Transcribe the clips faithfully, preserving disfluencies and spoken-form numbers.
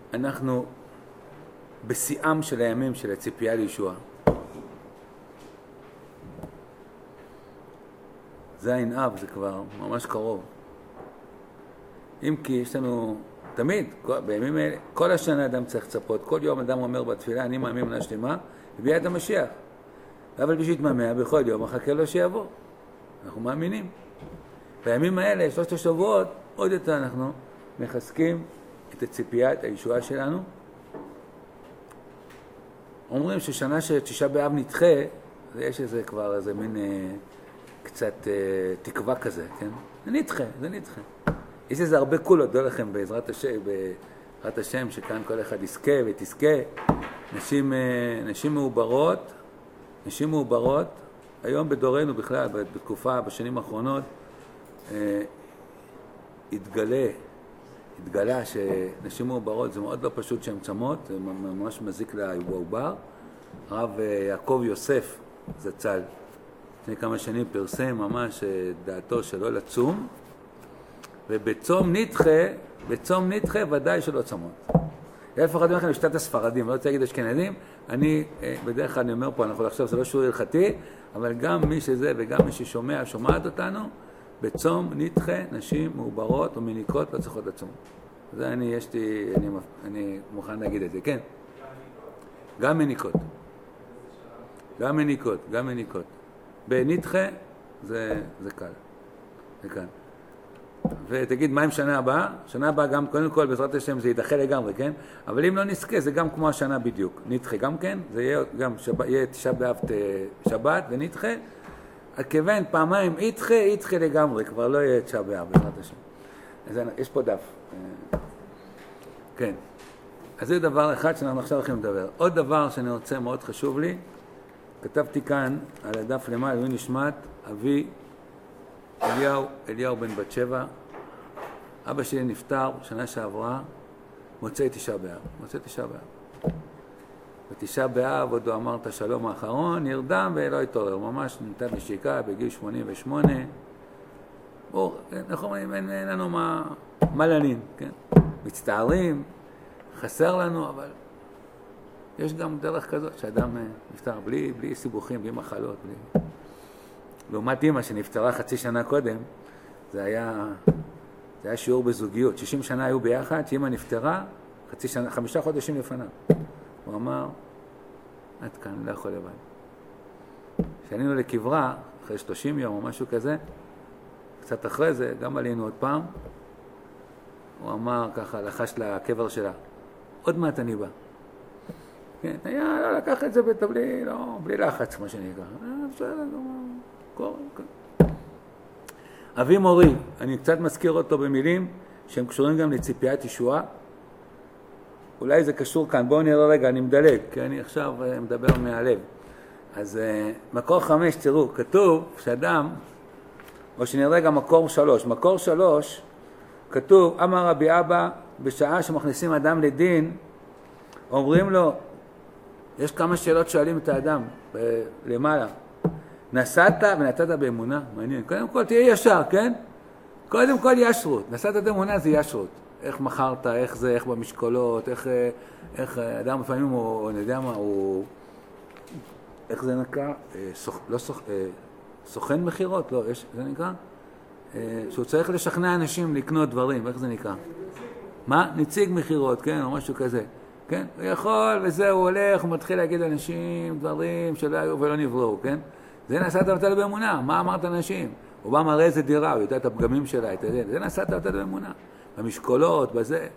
אנחנו בשיאם של הימים של הציפייה לישוע. זה עין אב, זה כבר ממש קרוב. אם כי יש לנו תמיד, בימים האלה, כל השנה אדם צריך לצפות, כל יום אדם אומר בתפילה, אני מאמין מנה שלמה, הביאה את המשיח. אבל בשביל להתממע, בכל יום מחכה לו שיבוא. אנחנו מאמינים. בימים האלה, שלושת השבועות, עוד יותר אנחנו מחזקים את הציפייה, את הישועה שלנו. אומרים ששנה שתשעה באב נדחה, יש איזה כבר איזה מין אה, קצת אה, תקווה כזה, כן? זה נדחה, זה נדחה. יש איזה הרבה קולות, דו לכם בעזרת השם, בעזרת השם, שכאן כל אחד יזכה ותזכה. נשים, אה, נשים מעוברות, נשים מעוברות, היום בדורנו בכלל, בתקופה, בשנים האחרונות, אה, התגלה, התגלה שנשים מעוברות זה מאוד לא פשוט שהן צמות, זה ממש מזיק לעובר. הרב יעקב יוסף זצ"ל, לפני כמה שנים פרסם ממש דעתו שלא לצום, ובצום נדחה, בצום נדחה ודאי שלא צמות. לפחות לכם בשיטת הספרדים, לא רוצה להגיד אשכנזים, אני בדרך כלל אני אומר פה, אנחנו עכשיו זה לא שיעור הלכתי, אבל גם מי שזה וגם מי ששומע, שומעת אותנו, בצום נדחה נשים מעוברות ומניקות לא צריכות לצום. זה אני, יש לי, אני, אני מוכן להגיד את זה, כן? גם מניקות. גם מניקות, גם מניקות. בנדחה זה, זה קל. זה קל. ותגיד, מה עם שנה הבאה? שנה הבאה גם, קודם כל, בעזרת השם זה יידחה לגמרי, כן? אבל אם לא נזכה, זה גם כמו השנה בדיוק. נדחה גם כן, זה יהיה גם שב, יהיה תשעה באב שבת ונדחה. הכיוון פעמיים ידחה, ידחה לגמרי, כבר לא יהיה תשעה באב, בעזרת השם. אז יש פה דף. כן. אז זה דבר אחד שאנחנו עכשיו הולכים לדבר. עוד דבר שאני רוצה, מאוד חשוב לי, כתבתי כאן על הדף למעלה, הוא נשמת אבי אליהו, אליהו בן בת שבע. אבא שלי נפטר שנה שעברה, מוצאי תשעה באב. מוצאי תשעה באב. בתשעה באב עוד הוא אמר את השלום האחרון, נרדם ולא התעורר. ממש נתן נשיקה בגיל שמונים ושמונה. בואו, אנחנו אומרים, אין, אין לנו מה, מה לנין, כן? מצטערים, חסר לנו, אבל יש גם דרך כזאת שאדם נפטר בלי, בלי סיבוכים, בלי מחלות, בלי... לעומת אמא שנפטרה חצי שנה קודם, זה היה, זה היה שיעור בזוגיות. שישים שנה היו ביחד, שאמא נפטרה, חצי שנה, חמישה חודשים לפניו. הוא אמר, עד כאן, לא יכול לבד. כשעלינו לקברה, אחרי שלושים יום או משהו כזה, קצת אחרי זה, גם עלינו עוד פעם, הוא אמר ככה, לחש לקבר שלה, עוד מעט אני בא. כן, היה, לא לקח את זה בלי, לא, בלי לחץ, מה שנקרא. בסדר, קורא, כן. אבי מורי, אני קצת מזכיר אותו במילים שהם קשורים גם לציפיית ישועה. אולי זה קשור כאן, בואו נראה רגע, אני מדלג, כי אני עכשיו מדבר מהלב. אז מקור חמש, תראו, כתוב שאדם, או שנראה רגע מקור שלוש, מקור שלוש, כתוב, אמר רבי אבא, בשעה שמכניסים אדם לדין, אומרים לו, יש כמה שאלות שואלים את האדם למעלה. נסעת ונתת באמונה, מעניין. קודם כל תהיה ישר, כן? קודם כל ישרות. נסעת באמונה זה ישרות. איך מכרת, איך זה, איך במשקולות, איך, איך אדם לפעמים הוא, אני יודע מה, הוא, איך זה נקרא? סוכ, לא סוכ, סוכן מחירות, לא, יש, זה נקרא? שהוא צריך לשכנע אנשים לקנות דברים, איך זה נקרא? מה? נציג מחירות, כן, או משהו כזה. כן? הוא יכול, וזה הוא הולך, הוא מתחיל להגיד לאנשים דברים שלא היו ולא נבראו, כן? זה נסעת ותת באמונה, מה אמרת לאנשים? הוא בא מראה איזה דירה, הוא יודע את הפגמים שלה, את זה, זה נסעת ותת באמונה. במשקולות, בזה.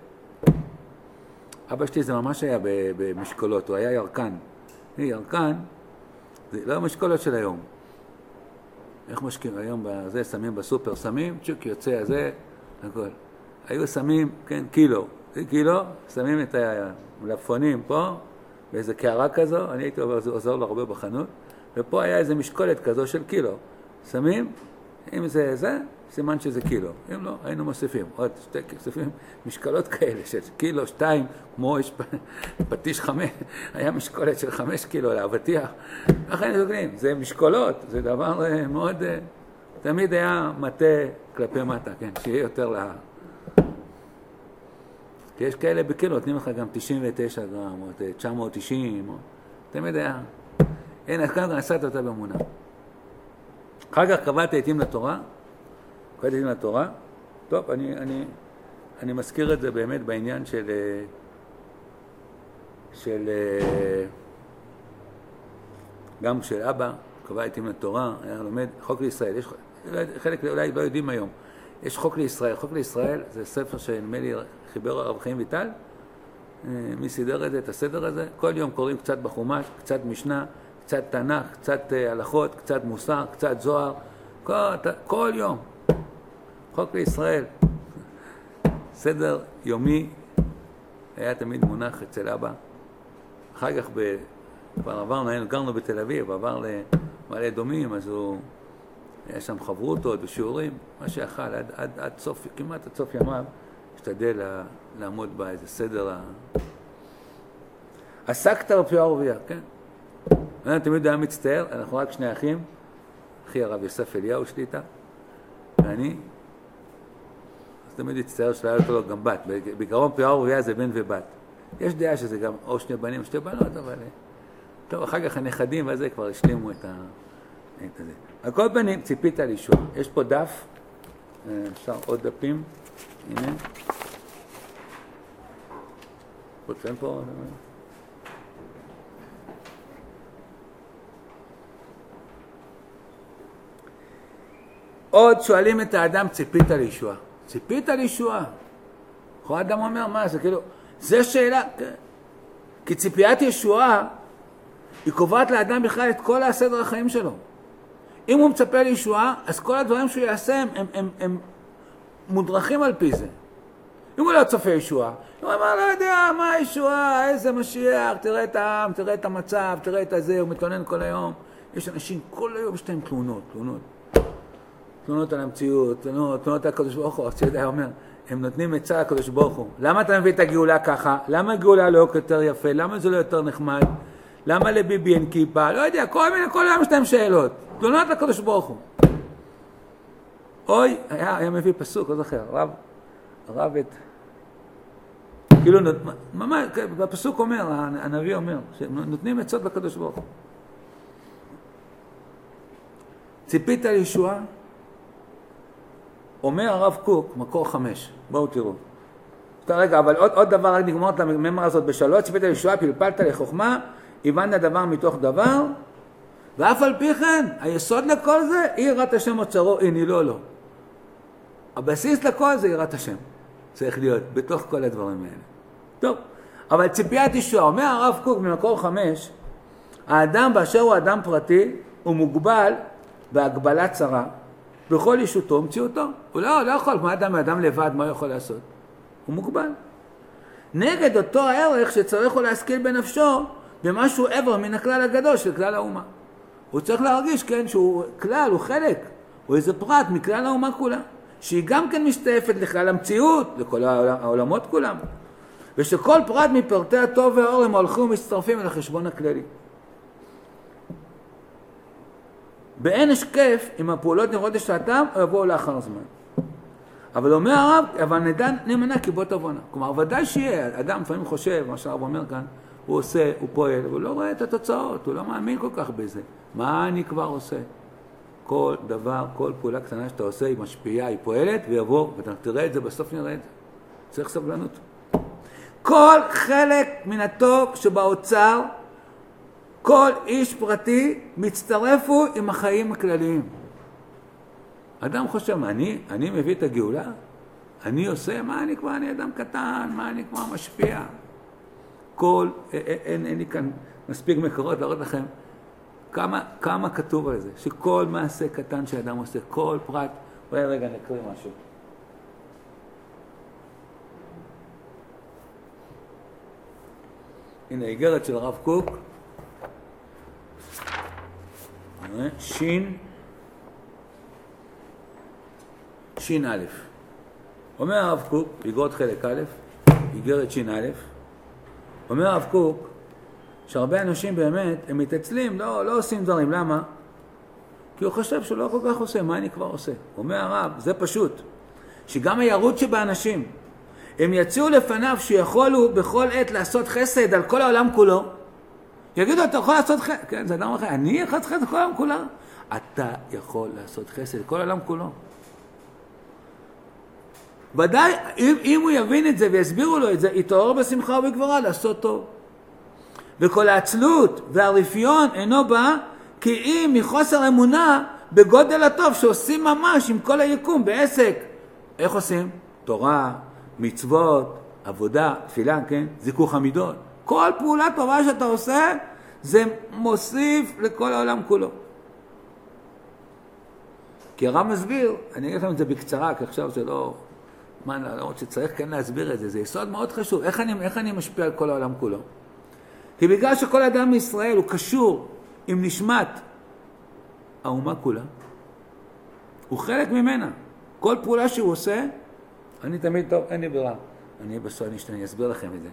אבא שלי זה ממש היה במשקולות, הוא היה ירקן. ירקן, זה לא המשקולות של היום. איך משקיעים היום בזה, שמים בסופר, שמים, צ'וק יוצא הזה, הכל. היו שמים, כן, קילו. זה קילו, שמים את המלפפונים פה, באיזה קערה כזו, אני הייתי עוזר לו הרבה בחנות, ופה היה איזה משקולת כזו של קילו. שמים, אם זה זה, סימן שזה קילו. אם לא, היינו מוסיפים. עוד שתי מוסיפים משקלות כאלה של קילו, שתיים, כמו יש פטיש חמש, היה משקולת של חמש קילו לאבטיח. איך היינו זוגנים? זה משקולות, זה דבר מאוד, תמיד היה מטה כלפי מטה, כן, שיהיה יותר לה... כי יש כאלה בכאילו, נותנים לך גם תשעים ותשע גרם, או תשע מאות תשעים, או... תמיד היה. אין, אז כאן נסעת אותה באמונה. אחר כך קבעתי עתים לתורה, קבעתי עתים לתורה, טוב, אני, אני, אני מזכיר את זה באמת בעניין של... של... גם של אבא, קבע עתים לתורה, היה לומד חוק לישראל, יש, חלק אולי לא יודעים היום, יש חוק לישראל, חוק לישראל זה ספר שנדמה לי חיבר הרב חיים ויטל, מי סידר את זה, את הסדר הזה, כל יום קוראים קצת בחומש, קצת משנה, קצת תנ"ך, קצת הלכות, קצת מוסר, קצת זוהר, כל, כל יום, חוק לישראל, סדר יומי, היה תמיד מונח אצל אבא, אחר כך ב... כבר עברנו, היינו גרנו בתל אביב, עבר למעלה אדומים, אז הוא, היה שם חברותות ושיעורים, מה שיכל, עד, עד, עד סוף, כמעט עד סוף ימיו, השתדל לה, לעמוד באיזה סדר. ה... עסקת בפיה ערביה, כן? אני תמיד היה מצטער, אנחנו רק שני אחים, אחי הרב יוסף אליהו שליטה, ואני, אז תמיד הצטער שלא היה אותו גם בת, בעיקרון פיה ערביה זה בן ובת. יש דעה שזה גם או שני בנים או שתי בנות, אבל... טוב, אחר כך הנכדים וזה כבר השלימו את ה... את הזה. על כל פנים, ציפית לישוע. יש פה דף, אפשר עוד דפים, הנה. רוצים פה... עוד שואלים את האדם, ציפית לישוע. ציפית לישוע. כל האדם אומר, מה זה? כאילו, זה שאלה... כי ציפיית ישועה, היא קובעת לאדם בכלל את כל הסדר החיים שלו. אם הוא מצפה לישועה, אז כל הדברים שהוא יעשה הם, הם, הם, הם מודרכים על פי זה. אם הוא לא צופה ישועה, הוא אומר, לא יודע, מה הישועה, איזה משיח, תראה את העם, תראה את המצב, תראה את הזה, הוא מתלונן כל היום. יש אנשים, כל היום יש להם תלונות, תלונות. תלונות על המציאות, תלונות, תלונות על הקדוש ברוך הוא. הצידה אומר, הם נותנים עצה לקדוש ברוך הוא. למה אתה מביא את הגאולה ככה? למה הגאולה לא יותר יפה? למה זה לא יותר נחמד? למה לביבי אין כיפה? לא יודע, כל מיני, כל היום יש להם שאלות. תלונות לקדוש ברוך הוא. אוי, היה, היה מביא פסוק, עוד אחר, רב, רב את... כאילו, ממש, בפסוק אומר, הנביא אומר, שנותנים עצות לקדוש ברוך הוא. ציפית לישועה? אומר הרב קוק, מקור חמש, בואו תראו. רגע, אבל עוד, עוד דבר, רק נגמור את הממרה הזאת בשלוש, ציפית לישועה, פלפלת לחוכמה, הבנת דבר מתוך דבר, ואף על פי כן, היסוד לכל זה, היא יראת השם אוצרו, הנה לא לא. הבסיס לכל זה יראת השם. צריך להיות בתוך כל הדברים האלה. טוב, אבל ציפיית ישועה, אומר הרב קוק ממקור חמש, האדם באשר הוא אדם פרטי, הוא מוגבל בהגבלת צרה, בכל אישותו ומציאותו. הוא לא, לא יכול, כמו אדם מאדם לבד, מה הוא יכול לעשות? הוא מוגבל. נגד אותו הערך שצריך הוא להשכיל בנפשו, במשהו עבר מן הכלל הגדול של כלל האומה. הוא צריך להרגיש, כן, שהוא כלל, הוא חלק, הוא איזה פרט מכלל האומה כולה, שהיא גם כן משתאפת לכלל המציאות, לכל העולמות כולם, ושכל פרט מפרטי הטוב והאור הם הולכים ומצטרפים אל החשבון הכללי. באין השקף, אם הפעולות נראות לשעתם, או יבואו לאחר זמן. אבל אומר הרב, אבל נדע נאמנה כי בוא תבונה. כלומר, ודאי שיהיה, אדם לפעמים חושב, מה שהרב אומר כאן, הוא עושה, הוא פועל, הוא לא רואה את התוצאות, הוא לא מאמין כל כך בזה. מה אני כבר עושה? כל דבר, כל פעולה קטנה שאתה עושה, היא משפיעה, היא פועלת, ויבוא, ואתה תראה את זה, בסוף נראה את זה. צריך סבלנות. כל חלק מן הטוב שבאוצר, כל איש פרטי מצטרפו עם החיים הכלליים. אדם חושב, אני, אני מביא את הגאולה? אני עושה, מה אני כבר, אני אדם קטן, מה אני כבר משפיע? כל, אין, אין, אין לי כאן מספיק מקורות להראות לכם כמה, כמה כתוב על זה, שכל מעשה קטן שאדם עושה, כל פרט, אולי רגע נקריא משהו. הנה, איגרת של הרב קוק, שין, שין א', אומר הרב קוק, איגרות חלק א', איגרת שין א', אומר הרב קוק, שהרבה אנשים באמת, הם מתעצלים, לא, לא עושים דברים, למה? כי הוא חושב שהוא לא כל כך עושה, מה אני כבר עושה? אומר הרב, זה פשוט, שגם הירות שבאנשים, הם יציעו לפניו שיכולו בכל עת לעשות חסד על כל העולם כולו. יגידו, אתה יכול לעשות חסד? כן, זה אדם אחר. אני יכול לעשות חסד על כל העולם כולו? אתה יכול לעשות חסד על כל העולם כולו. ודאי, אם, אם הוא יבין את זה ויסבירו לו את זה, יתעורר בשמחה ובגבורה לעשות טוב. וכל העצלות והרפיון אינו בא, כי אם מחוסר אמונה בגודל הטוב שעושים ממש עם כל היקום בעסק. איך עושים? תורה, מצוות, עבודה, תפילה, כן? זיכוך המידות. כל פעולה טובה שאתה עושה, זה מוסיף לכל העולם כולו. כי הרב מסביר, אני אגיד לכם את זה בקצרה, כי עכשיו זה לא... מה, לא, שצריך כן להסביר את זה, זה יסוד מאוד חשוב. איך אני, איך אני משפיע על כל העולם כולו? כי בגלל שכל אדם מישראל הוא קשור עם נשמת האומה כולה, הוא חלק ממנה. כל פעולה שהוא עושה, אני תמיד טוב, אין לי ברירה. אני בסוף נשתנה, אני אסביר לכם את זה.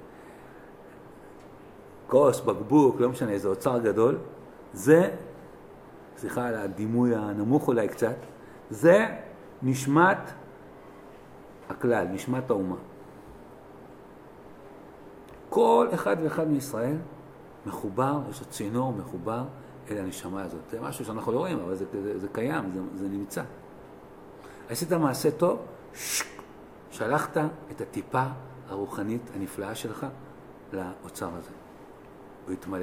כוס, בקבוק, לא משנה, איזה אוצר גדול, זה, סליחה על הדימוי הנמוך אולי קצת, זה נשמת הכלל, נשמת האומה. כל אחד ואחד מישראל מחובר, יש לו צינור מחובר אל הנשמה הזאת. זה משהו שאנחנו לא רואים, אבל זה, זה, זה קיים, זה, זה נמצא. עשית מעשה טוב, שק, שלחת את הטיפה הרוחנית הנפלאה שלך לאוצר הזה. הוא יתמלא.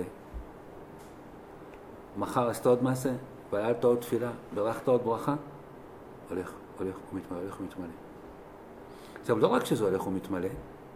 מחר עשית עוד מעשה, פעלת עוד תפילה, ברכת עוד ברכה, הולך, הולך ומתמלא, הולך ומתמלא. עכשיו, לא רק שזה הולך ומתמלא,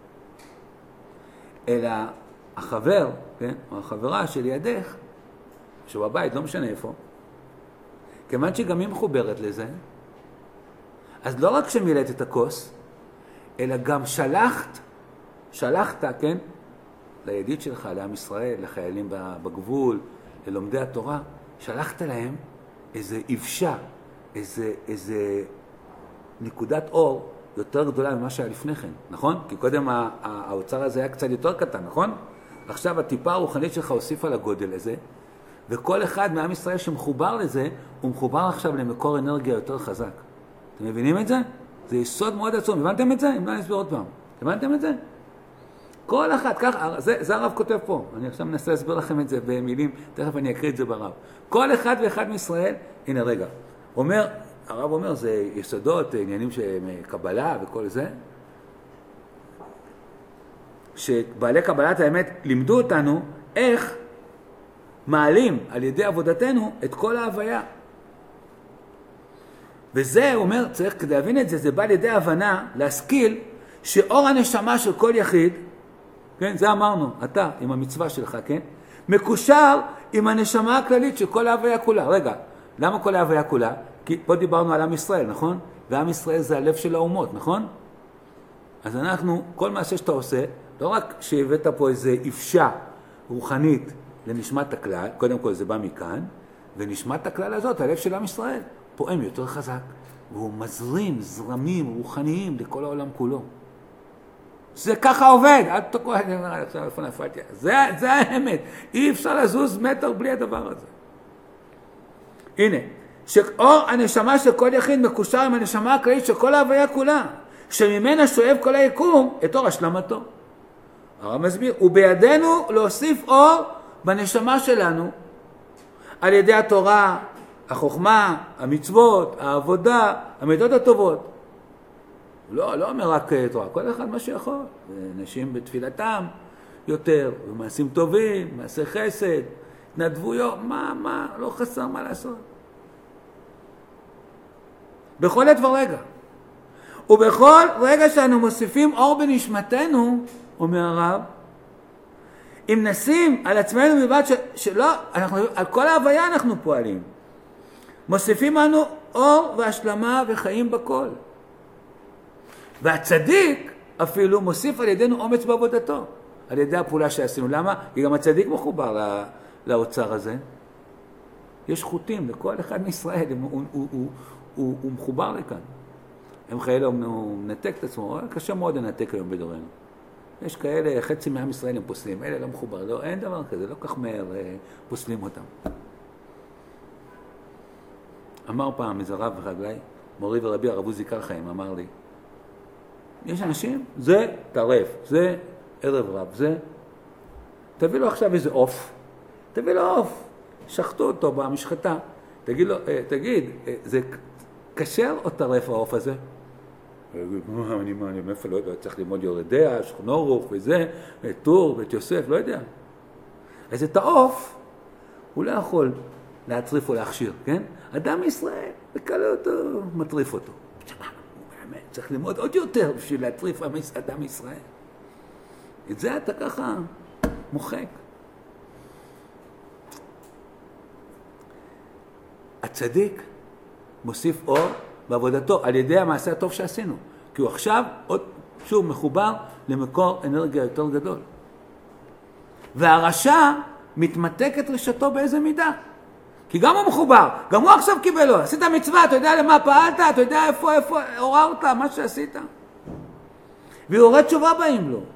אלא החבר, כן, או החברה של ידך, שהוא בבית, לא משנה איפה, כיוון שגם היא מחוברת לזה, אז לא רק שמילאת את הכוס, אלא גם שלחת, שלחת, כן, לידיד שלך, לעם ישראל, לחיילים בגבול, ללומדי התורה, שלחת להם איזה אבשה, איזה, איזה נקודת אור יותר גדולה ממה שהיה לפני כן, נכון? כי קודם האוצר הזה היה קצת יותר קטן, נכון? עכשיו הטיפה הרוחנית שלך הוסיפה לגודל הזה, וכל אחד מעם ישראל שמחובר לזה, הוא מחובר עכשיו למקור אנרגיה יותר חזק. אתם מבינים את זה? זה יסוד מאוד עצום. הבנתם את זה? אם לא נסביר עוד פעם. הבנתם את זה? כל אחד, ככה, זה, זה הרב כותב פה. אני עכשיו מנסה להסביר לכם את זה במילים, תכף אני אקריא את זה ברב. כל אחד ואחד מישראל, הנה רגע, אומר, הרב אומר, זה יסודות, עניינים של קבלה וכל זה, שבעלי קבלת האמת לימדו אותנו איך מעלים על ידי עבודתנו את כל ההוויה. וזה, הוא אומר, צריך כדי להבין את זה, זה בא לידי הבנה, להשכיל, שאור הנשמה של כל יחיד, כן, זה אמרנו, אתה עם המצווה שלך, כן, מקושר עם הנשמה הכללית של כל ההוויה כולה. רגע, למה כל ההוויה כולה? כי פה דיברנו על עם ישראל, נכון? ועם ישראל זה הלב של האומות, נכון? אז אנחנו, כל מעשה שאתה עושה, לא רק שהבאת פה איזו אפשה רוחנית לנשמת הכלל, קודם כל זה בא מכאן, ונשמת הכלל הזאת, הלב של עם ישראל, פועם יותר חזק, והוא מזרים זרמים רוחניים לכל העולם כולו. זה ככה עובד, עד תקוע, אני אומר, עכשיו איפה נפלתי. זה, זה האמת, אי אפשר לזוז מטר בלי הדבר הזה. הנה, שאור הנשמה של כל יחיד מקושר עם הנשמה הכללית של כל ההוויה כולה, שממנה שואב כל היקום את אור השלמתו. הרב מסביר, ובידינו להוסיף אור בנשמה שלנו, על ידי התורה, החוכמה, המצוות, העבודה, המידות הטובות. הוא לא, לא אומר רק תורה, כל אחד מה שיכול. אנשים בתפילתם יותר, ומעשים טובים, מעשי חסד, התנדבויות, מה, מה, לא חסר מה לעשות. בכל עת ורגע. ובכל רגע שאנו מוסיפים אור בנשמתנו, אומר הרב, אם נשים על עצמנו מבט ש... שלא, אנחנו, על כל ההוויה אנחנו פועלים. מוסיפים לנו אור והשלמה וחיים בכל. והצדיק אפילו מוסיף על ידינו אומץ בעבודתו, על ידי הפעולה שעשינו. למה? כי גם הצדיק מחובר לא, לאוצר הזה. יש חוטים לכל אחד מישראל, הוא, הוא, הוא, הוא, הוא, הוא מחובר לכאן. הם כאלה, הוא מנתק את עצמו, קשה מאוד לנתק היום בדורנו. יש כאלה, חצי מעם ישראל הם פוסלים, אלה לא מחובר, לא, אין דבר כזה, לא כך מהר פוסלים אותם. אמר פעם איזה רב רגלי, מורי ורבי הרב עוזי קרחיים, אמר לי, יש אנשים, זה טרף, זה ערב רב, זה... תביא לו עכשיו איזה עוף, תביא לו עוף, שחטו אותו במשחטה, תגיד לו, תגיד, זה כשר או טרף העוף הזה? הוא יגיד, מה, אני, מה, אני מאיפה לא יודע, צריך ללמוד יורדיה, שכנורוך וזה, טור, ואת יוסף, לא יודע. אז את העוף, הוא לא יכול להטריף או להכשיר, כן? אדם ישראל, וקלה אותו, מטריף אותו. צריך ללמוד עוד יותר בשביל להטריף אדם ישראל. את זה אתה ככה מוחק. הצדיק מוסיף אור בעבודתו על ידי המעשה הטוב שעשינו. כי הוא עכשיו עוד שוב מחובר למקור אנרגיה יותר גדול. והרשע מתמתק את רשתו באיזה מידה. כי גם הוא מחובר, גם הוא עכשיו קיבל לו. עשית מצווה, אתה יודע למה פעלת, אתה יודע איפה, איפה, עוררת, מה שעשית. ויורד תשובה באים לו.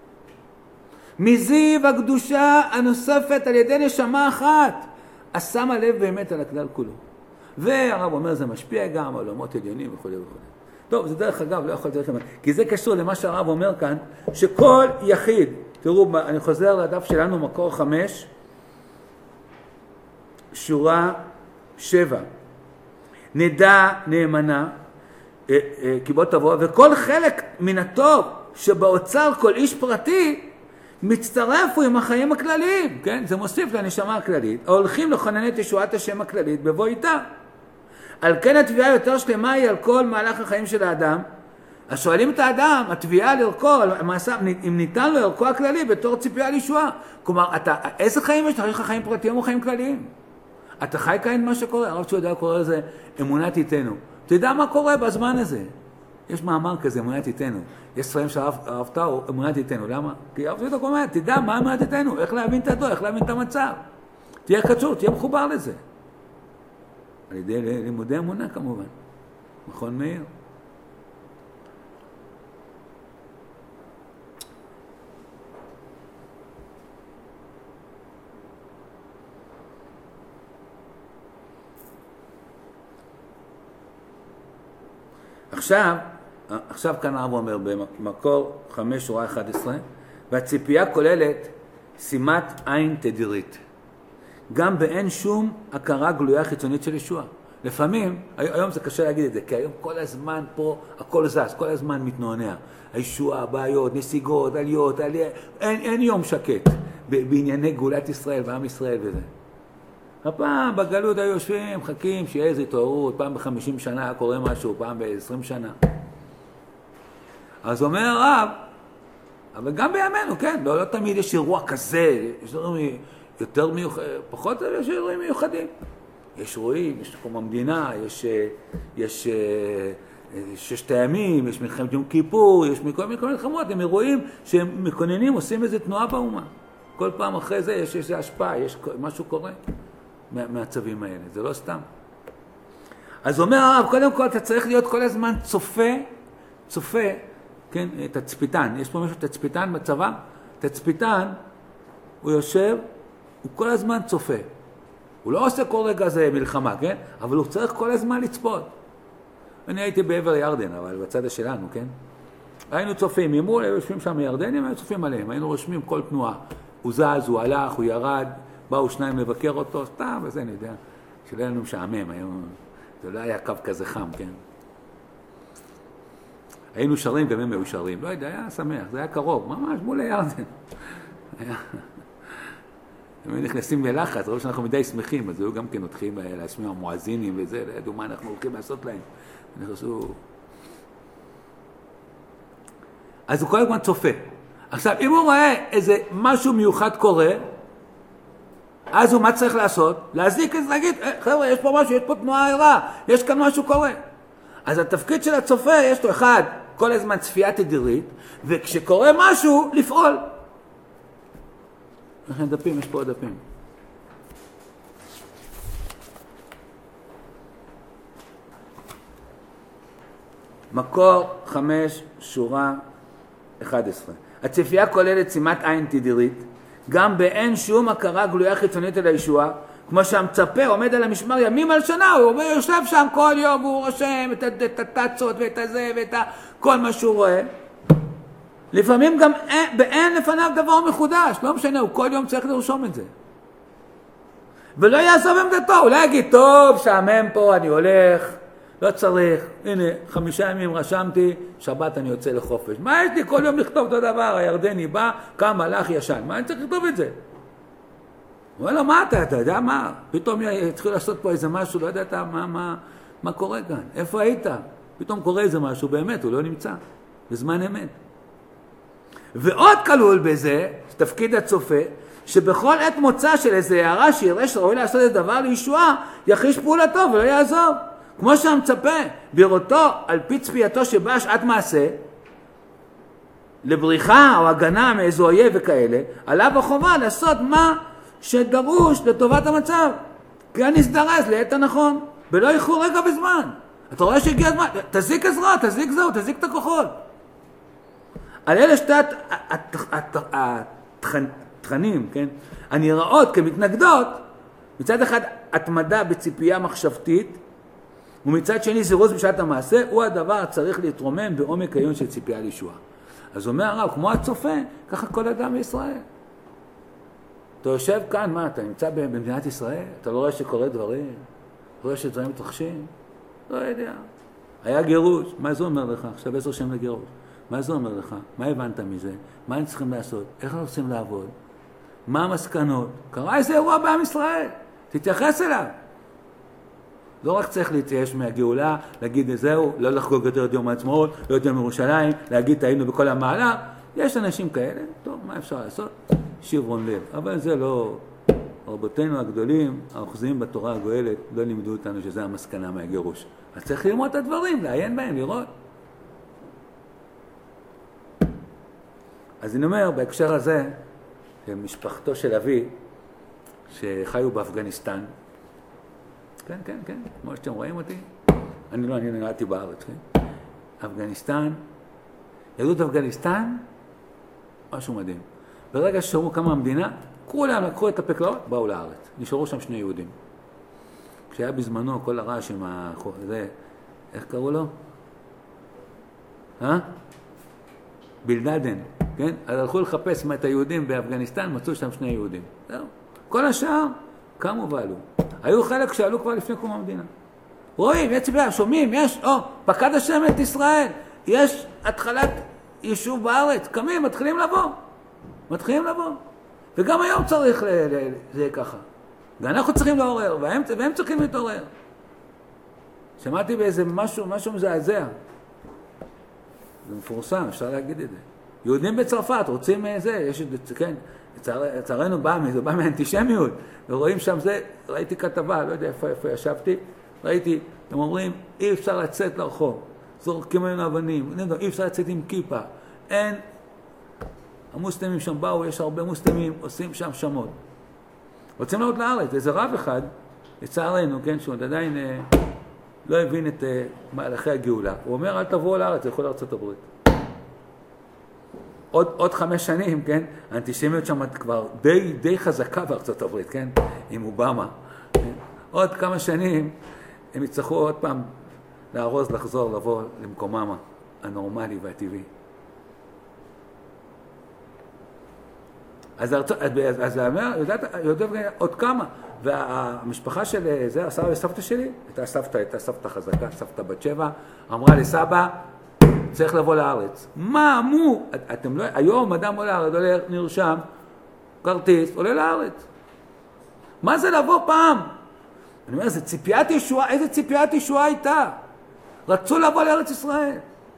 מזיו הקדושה הנוספת על ידי נשמה אחת, אז שמה לב באמת על הכלל כולו. והרב אומר, זה משפיע גם על עולמות עליונים וכו' וכו'. טוב, זה דרך אגב, לא יכול לדרך אגב, כי זה קשור למה שהרב אומר כאן, שכל יחיד, תראו, אני חוזר לדף שלנו, מקור חמש, שורה שבע. נדע נאמנה, כי בוא תבוא, וכל חלק מן הטוב שבאוצר כל איש פרטי, מצטרף הוא עם החיים הכלליים, כן? זה מוסיף לנשמה הכללית, ההולכים לכונן את ישועת השם הכללית בבוא איתה. על כן התביעה יותר שלמה היא על כל מהלך החיים של האדם. אז שואלים את האדם, התביעה לערכו, המעשה, אם ניתן לו ערכו הכללי בתור ציפייה לישועה. כלומר, אתה, איזה חיים יש לך? יש לך חיים פרטיים או חיים כלליים? אתה חי כאן מה שקורה? הרב שהוא יודע קורא לזה אמונת איתנו. אתה יודע מה קורה בזמן הזה? יש מאמר כזה, אמונת איתנו. יש ספרים שהרב טאו, אמונת איתנו. למה? כי הרב שהוא אומר, תדע מה אמונת איתנו, איך להבין את הדור, איך להבין את המצב. תהיה קצור, תהיה מחובר לזה. על ידי לימודי אמונה כמובן. מכון מאיר. עכשיו, עכשיו כאן הרב אומר במקור חמש שורה אחת עשרה, והציפייה כוללת שימת עין תדירית. גם באין שום הכרה גלויה חיצונית של ישוע. לפעמים, היום זה קשה להגיד את זה, כי היום כל הזמן פה הכל זז, כל הזמן מתנוענע. הישוע, בעיות, נסיגות, עליות, עליה, אין, אין יום שקט בענייני גאולת ישראל ועם ישראל וזה. הפעם בגלות היו יושבים, מחכים שיהיה איזו התעוררות, פעם בחמישים שנה היה קורה משהו, פעם בעשרים שנה. אז אומר הרב, אבל גם בימינו, כן, לא, לא תמיד יש אירוע כזה, יש אירועים יותר מיוחדים, פחות יש אירועים מיוחדים. יש אירועים, יש קום המדינה, יש, יש ששת הימים, יש מלחמת יום כיפור, יש מכל מיני מלחמות, הם אירועים שהם מקוננים, עושים איזו תנועה באומה. כל פעם אחרי זה יש איזו השפעה, יש משהו קורה מהצווים האלה, זה לא סתם. אז אומר הרב, קודם כל אתה צריך להיות כל הזמן צופה, צופה, כן, תצפיתן, יש פה משהו תצפיתן בצבא, תצפיתן, הוא יושב, הוא כל הזמן צופה. הוא לא עושה כל רגע זה מלחמה, כן? אבל הוא צריך כל הזמן לצפות. אני הייתי בעבר ירדן, אבל בצד שלנו, כן? היינו צופים, ממול, היו יושבים שם ירדנים, היו צופים עליהם, היינו רושמים כל תנועה. הוא זז, הוא הלך, הוא ירד, באו שניים לבקר אותו, סתם, וזה אני יודע, שלא היה לנו משעמם, היום, זה לא היה קו כזה חם, כן? היינו שרים, גם הם היו שרים, לא יודע, היה שמח, זה היה קרוב, ממש מול הירדן. היה... הם היו נכנסים בלחץ, ראו שאנחנו מדי שמחים, אז היו גם כן הולכים להשמיע מואזינים וזה, לא ידעו מה אנחנו הולכים לעשות להם. נכנסו... אז הוא כל הזמן צופה. עכשיו, אם הוא רואה איזה משהו מיוחד קורה, אז הוא מה צריך לעשות? להזיק את זה, להגיד, חבר'ה, יש פה משהו, יש פה תנועה ערה, יש כאן משהו קורה. אז התפקיד של הצופה, יש לו אחד, כל הזמן צפייה תדירית, וכשקורה משהו, לפעול. לכן דפים, יש פה עוד דפים. מקור חמש, שורה אחת עשרה. הצפייה כוללת שימת עין תדירית, גם באין שום הכרה גלויה חיצונית אל הישועה, כמו שהמצפה עומד על המשמר ימים על שנה, הוא יושב שם כל יום, והוא רושם את, את, את התצות ואת הזה ואת כל מה שהוא רואה. לפעמים גם אין, באין לפניו דבר מחודש, לא משנה, הוא כל יום צריך לרשום את זה. ולא יעזוב עמדתו, אולי יגיד, טוב, שעמם פה, אני הולך, לא צריך, הנה, חמישה ימים רשמתי, שבת אני יוצא לחופש. מה יש לי כל יום לכתוב אותו דבר? הירדני בא, קם, הלך, ישן. מה אני צריך לכתוב את זה? הוא אומר לו, מה אתה, אתה יודע מה? פתאום התחיל לעשות פה איזה משהו, לא יודעת מה, מה, מה קורה כאן, איפה היית? פתאום קורה איזה משהו, באמת, הוא לא נמצא, בזמן אמת. ועוד כלול בזה, תפקיד הצופה, שבכל עת מוצא של איזה הערה שיראה שראוי לעשות את דבר לישועה, יחיש פעולתו ולא יעזוב. כמו שהמצפה בראותו על פי צפייתו שבאה שעת מעשה, לבריחה או הגנה מאיזו אויב וכאלה, עליו החובה לעשות מה שדרוש לטובת המצב. כי אני אזדרז לעת הנכון, ולא איחור רגע בזמן. אתה רואה שהגיע הזמן, תזיק עזרה, תזיק זהו, תזיק את הכוחות. על אלה שתי התכנים, כן? הנראות כמתנגדות, מצד אחד התמדה בציפייה מחשבתית, ומצד שני זירוז בשעת המעשה, הוא הדבר הצריך להתרומם בעומק העיון של ציפייה לישועה. אז אומר הרב, כמו הצופה, ככה כל אדם בישראל. אתה יושב כאן, מה, אתה נמצא במדינת ישראל? אתה לא רואה שקורה דברים? לא רואה שדברים מתרחשים? לא יודע. היה גירוש, מה זה אומר לך? עכשיו עשר שנים לגירוש. מה זה אומר לך? מה הבנת מזה? מה הם צריכים לעשות? איך אנחנו צריכים לעבוד? מה המסקנות? קרה איזה אירוע בעם ישראל? תתייחס אליו. לא רק צריך להתייאש מהגאולה, להגיד זהו, לא לחגוג יותר את יום העצמאות, לא את יום ירושלים, להגיד טעינו בכל המעלה. יש אנשים כאלה, טוב, מה אפשר לעשות? שברון לב. אבל זה לא... רבותינו הגדולים, האוחזים בתורה הגואלת, לא לימדו אותנו שזה המסקנה מהגירוש. אז צריך ללמוד את הדברים, לעיין בהם, לראות. אז אני אומר, בהקשר הזה, משפחתו של אבי, שחיו באפגניסטן, כן, כן, כן, כמו שאתם רואים אותי, אני לא, אני נראיתי בארץ, כן? אפגניסטן, יהדות אפגניסטן, משהו מדהים. ברגע ששמעו כמה המדינה, כולם לקחו את הפקלאות, באו לארץ. נשארו שם שני יהודים. כשהיה בזמנו כל הרעש עם ה... זה, איך קראו לו? אה? בלדדן, כן? אז הלכו לחפש את היהודים באפגניסטן, מצאו שם שני יהודים. זהו. כל השאר קמו ועלו. היו חלק שעלו כבר לפני קום המדינה. רואים, יש ציפייה, שומעים, יש, או, פקד השם את ישראל, יש התחלת יישוב בארץ, קמים, מתחילים לבוא. מתחילים לבוא. וגם היום צריך, ל, ל, זה ככה. ואנחנו צריכים לעורר, והם, והם צריכים להתעורר. שמעתי באיזה משהו, משהו מזעזע. זה מפורסם, אפשר להגיד את זה. יהודים בצרפת רוצים זה, יש את זה, כן, לצערנו בא, זה בא מהאנטישמיות, ורואים שם זה, ראיתי כתבה, לא יודע איפה, איפה ישבתי, ראיתי, הם אומרים, אי אפשר לצאת לרחוב, זורקים ממנו אבנים, אי אפשר לצאת עם כיפה, אין, המוסלמים שם באו, יש הרבה מוסלמים, עושים שם שמות. רוצים לעוד לארץ, איזה רב אחד, לצערנו, כן, שהוא עדיין אה, לא הבין את אה, מהלכי הגאולה, הוא אומר, אל תבואו לארץ, תלכו לארצות הברית. עוד, עוד חמש שנים, כן, האנטישמיות שם כבר די, די חזקה בארצות הברית, כן, עם אובמה. כן? עוד כמה שנים הם יצטרכו עוד פעם לארוז, לחזור, לבוא למקומם הנורמלי והטבעי. אז ארצות, אז אומר, יודעת, יודעת עוד כמה, והמשפחה של זה, הסבא וסבתא שלי, הייתה סבתא, הייתה סבתא חזקה, סבתא בת שבע, אמרה לסבא, צריך לבוא לארץ. מה, מו? אתם לא, היום אדם עולה לארץ, עולה, נרשם, כרטיס, עולה לארץ. מה זה לבוא פעם? אני אומר, זה ציפיית ישועה, איזה ציפיית ישועה הייתה? רצו לבוא לארץ ישראל.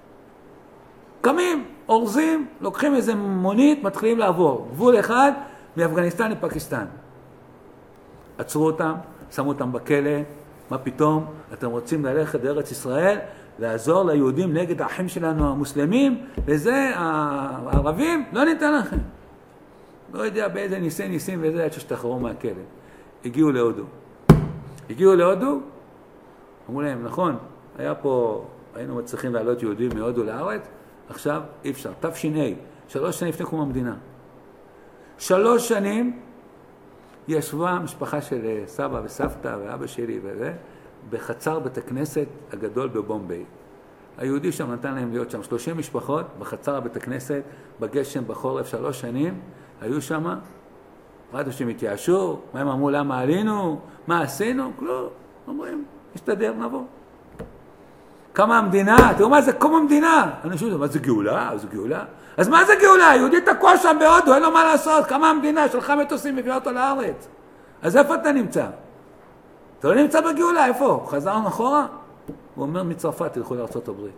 קמים, אורזים, לוקחים איזה מונית, מתחילים לעבור. גבול אחד, מאפגניסטן לפקיסטן. עצרו אותם, שמו אותם בכלא, מה פתאום? אתם רוצים ללכת לארץ ישראל? לעזור ליהודים נגד האחים שלנו המוסלמים, וזה הערבים, לא ניתן לכם. לא יודע באיזה ניסי ניסים וזה עד ששתחררו מהכלא. הגיעו להודו. הגיעו להודו, אמרו להם, נכון, היה פה, היינו מצליחים לעלות יהודים מהודו לארץ, עכשיו אי אפשר. תש"ע, שלוש שנים לפני קום המדינה. שלוש שנים ישבה משפחה של סבא וסבתא ואבא שלי וזה, בחצר בית הכנסת הגדול בבומביי. היהודי שם נתן להם להיות שם. שלושים משפחות בחצר הבית הכנסת, בגשם, בחורף, שלוש שנים, היו שם, ראינו שהם התייאשו, מה הם אמרו, למה עלינו, מה עשינו, כלום, אומרים, נשתדר, נבוא. קמה המדינה, תראו מה זה קום המדינה. אנשים אומרים, מה זה גאולה? זה גאולה? אז מה זה גאולה? יהודי תקוע שם בהודו, אין לו מה לעשות, קמה המדינה, שלחה מטוסים, הביאה אותו לארץ. אז איפה אתה נמצא? אתה לא נמצא בגאולה, איפה? חזרנו אחורה? הוא אומר, מצרפת תלכו לארצות הברית.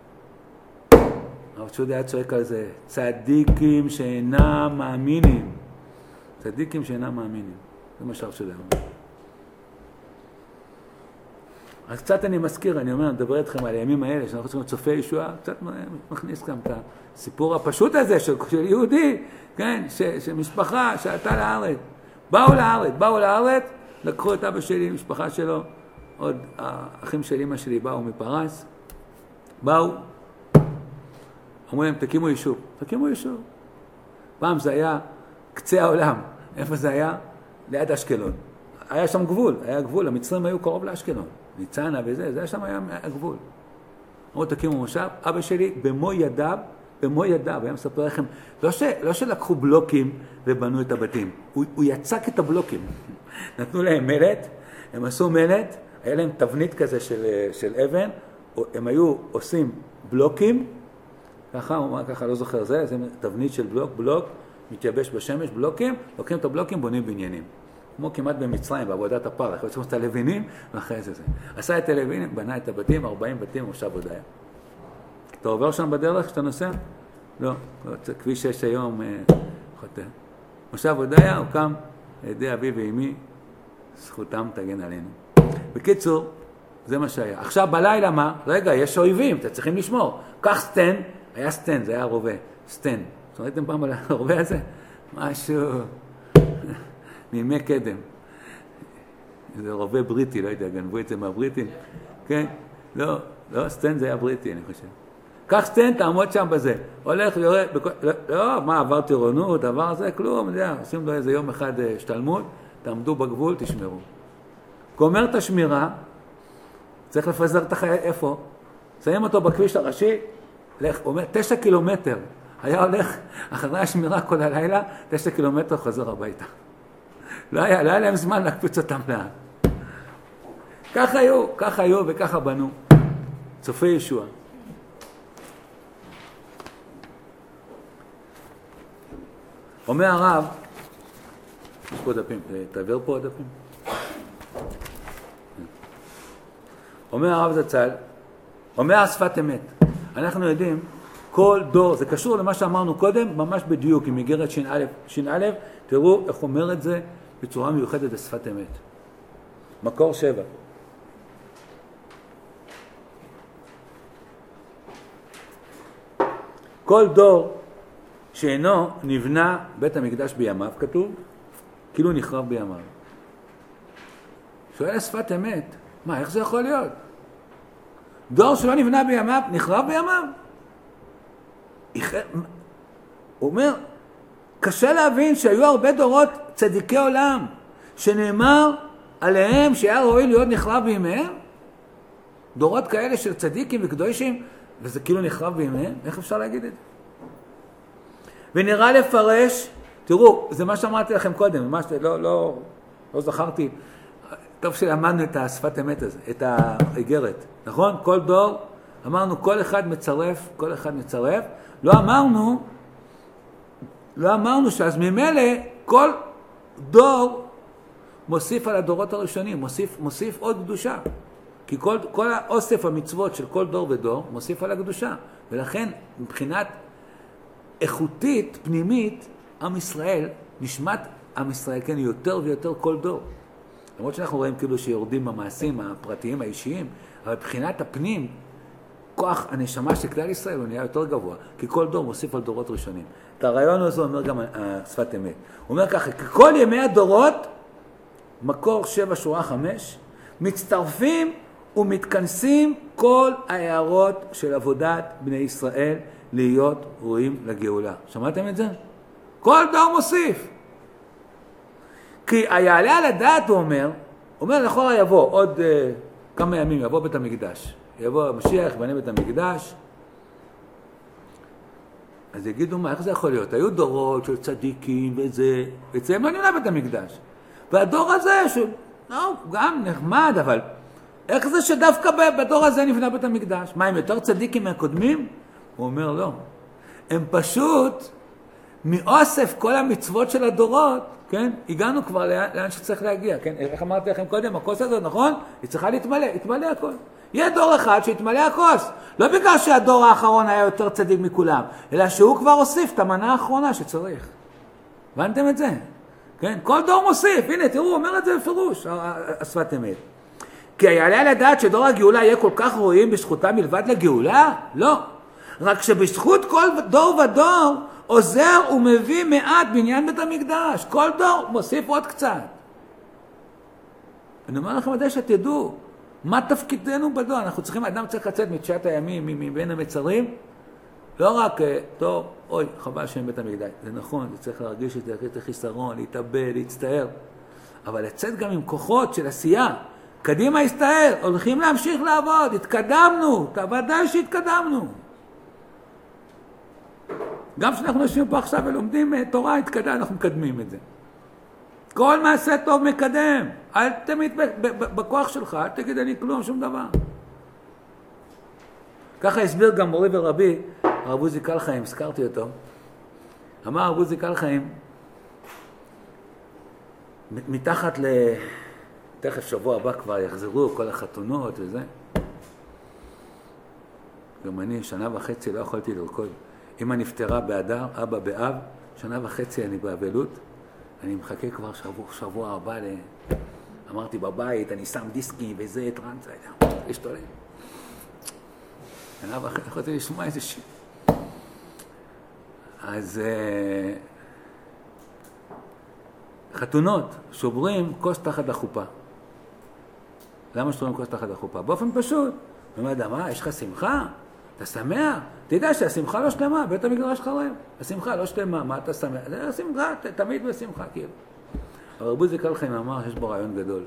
הרב צ'ודי היה צועק על זה, צדיקים שאינם מאמינים. צדיקים שאינם מאמינים. זה מה שהרב צ'ודי אומר. אז קצת אני מזכיר, אני אומר, אני מדבר איתכם על הימים האלה, שאנחנו צריכים צופי ישועה, קצת מכניס גם את הסיפור הפשוט הזה של, של יהודי, כן, ש, שמשפחה שעלתה לארץ. באו לארץ, באו לארץ, לקחו את אבא שלי, משפחה שלו, עוד האחים של אמא שלי באו מפרס, באו, אמרו להם, תקימו יישוב, תקימו יישוב. פעם זה היה קצה העולם, איפה זה היה? ליד אשקלון. היה שם גבול, היה גבול, המצרים היו קרוב לאשקלון. ניצנה וזה, זה שם היה הגבול. אמרו, תקימו מושב, אבא שלי במו ידיו, במו ידיו, היה מספר לכם, לא, ש, לא שלקחו בלוקים ובנו את הבתים, הוא, הוא יצק את הבלוקים. נתנו להם מלט, הם עשו מלט, היה להם תבנית כזה של, של אבן, הם היו עושים בלוקים, ככה, הוא אמר ככה, לא זוכר זה, זה תבנית של בלוק, בלוק, מתייבש בשמש, בלוקים, לוקחים את הבלוקים, בונים בניינים. כמו כמעט במצרים, בעבודת הפר, אנחנו יוצאים את הלווינים, ואחרי זה זה. עשה את הלווינים, בנה את הבתים, ארבעים בתים, מושב הודיה. אתה עובר שם בדרך כשאתה נוסע? לא, כביש שש היום חוטא. מושב הודיה הוקם על ידי אבי ואמי, זכותם תגן עלינו. בקיצור, זה מה שהיה. עכשיו בלילה מה? רגע, יש אויבים, אתם צריכים לשמור. קח סטן, היה סטן, זה היה רובה, סטן. ראיתם פעם על הרובה הזה? משהו... מימי קדם. זה רובה בריטי, לא יודע, גנבו את זה מהבריטים. כן? לא, לא, סטן זה היה בריטי, אני חושב. קח סטן, תעמוד שם בזה. הולך ויורד, לא, לא, מה, עבר טירונות, עבר זה, כלום, אני יודע, עושים לו איזה יום אחד השתלמות, תעמדו בגבול, תשמרו. גומר את השמירה, צריך לפזר את החייל, איפה? שמים אותו בכביש הראשי, לך, אומר, תשע קילומטר. היה הולך אחרי השמירה כל הלילה, תשע קילומטר חזר הביתה. לא היה, לא היה להם זמן להקפיץ אותם לאן. ככה היו, ככה היו וככה בנו. צופי ישוע. אומר הרב, יש פה דפים, תעביר פה דפים. אומר הרב זצ"ל, אומר שפת אמת. אנחנו יודעים, כל דור, זה קשור למה שאמרנו קודם, ממש בדיוק, עם איגרת ש"א, ש"א, תראו איך אומר את זה בצורה מיוחדת בשפת אמת. מקור שבע. כל דור שאינו נבנה בית המקדש בימיו, כתוב, כאילו נחרב בימיו. שואל שפת אמת, מה, איך זה יכול להיות? דור שלא נבנה בימיו, נחרב בימיו? הוא אומר, קשה להבין שהיו הרבה דורות צדיקי עולם, שנאמר עליהם שהיה ראוי להיות נחרב בימיהם? דורות כאלה של צדיקים וקדושים, וזה כאילו נחרב בימיהם? איך אפשר להגיד את זה? ונראה לפרש, תראו, זה מה שאמרתי לכם קודם, ממש לא, לא, לא זכרתי, טוב שלמדנו את השפת אמת הזה, את האיגרת, נכון? כל דור, אמרנו כל אחד מצרף, כל אחד מצרף, לא אמרנו, לא אמרנו שאז ממילא כל דור מוסיף על הדורות הראשונים, מוסיף, מוסיף עוד קדושה. כי כל, כל האוסף המצוות של כל דור ודור מוסיף על הקדושה. ולכן מבחינת איכותית, פנימית, עם ישראל, נשמת עם ישראל, כן, יותר ויותר כל דור. למרות שאנחנו רואים כאילו שיורדים במעשים הפרטיים האישיים, אבל מבחינת הפנים, כוח הנשמה של כלל ישראל הוא נהיה יותר גבוה, כי כל דור מוסיף על דורות ראשונים. את הרעיון הזה אומר גם שפת אמת. הוא אומר ככה, ככל ימי הדורות, מקור שבע שורה חמש, מצטרפים ומתכנסים כל ההערות של עבודת בני ישראל להיות ראויים לגאולה. שמעתם את זה? כל דור מוסיף. כי היעלה על הדעת, הוא אומר, הוא אומר, לכאורה יבוא, עוד uh, כמה ימים יבוא בית המקדש. יבוא המשיח, בנה בית המקדש, אז יגידו, מה, איך זה יכול להיות? היו דורות של צדיקים וזה, אצלם לא נבנה בית המקדש. והדור הזה, שהוא לא, גם נחמד, אבל איך זה שדווקא בדור הזה נבנה בית המקדש? מה, הם יותר צדיקים מהקודמים? הוא אומר, לא. הם פשוט, מאוסף כל המצוות של הדורות, כן? הגענו כבר לאן, לאן שצריך להגיע, כן? איך אמרתי לכם קודם, הכוס הזאת, נכון? היא צריכה להתמלא, להתמלא הכל. יהיה דור אחד שהתמלא הכוס. לא בגלל שהדור האחרון היה יותר צדיק מכולם, אלא שהוא כבר הוסיף את המנה האחרונה שצריך. הבנתם את זה? כן? כל דור מוסיף. הנה, תראו, הוא אומר את זה בפירוש, השפת אמת. כי היעלה על הדעת שדור הגאולה יהיה כל כך רואים בזכותם מלבד לגאולה? לא. רק שבזכות כל דור ודור עוזר ומביא מעט בניין בית המקדש. כל דור מוסיף עוד קצת. אני אומר לכם עדי שתדעו, מה תפקידנו בדור? אנחנו צריכים, אדם צריך לצאת מתשעת הימים, מבין המצרים, לא רק, טוב, אוי, חבל שם בית המקדש. זה נכון, זה צריך להרגיש את זה, את החיסרון, להתאבד, להצטער. אבל לצאת גם עם כוחות של עשייה. קדימה הסתער, הולכים להמשיך לעבוד, התקדמנו, ודאי שהתקדמנו. גם כשאנחנו יושבים פה עכשיו ולומדים תורה, התקדם, אנחנו מקדמים את זה. כל מעשה טוב מקדם. אל תמיד בכוח שלך, אל תגיד אני כלום, שום דבר. ככה הסביר גם מורי ורבי, הרב עוזי קלחיים, הזכרתי אותו. אמר הרב עוזי קלחיים, מתחת ל... תכף שבוע הבא כבר יחזרו כל החתונות וזה. גם אני שנה וחצי לא יכולתי לרקוד. אמא נפטרה באדר, אבא באב, שנה וחצי אני באבלות. אני מחכה כבר שבוע, שבוע הבא, ל... אמרתי בבית, אני שם דיסקים וזה, טרנס, יש תולה. שנה וחצי, יכולתי לשמוע איזה שיר. אז uh, חתונות, שוברים כוס תחת החופה. למה שוברים כוס תחת החופה? באופן פשוט. הוא אומר, מה, יש לך שמחה? אתה שמח? תדע שהשמחה לא שלמה, בית המקדש חרב. השמחה לא שלמה, מה אתה שמח? זה השמחה, תמיד בשמחה, כאילו. אבל רב עוזי קלחיים אמר שיש בו רעיון גדול.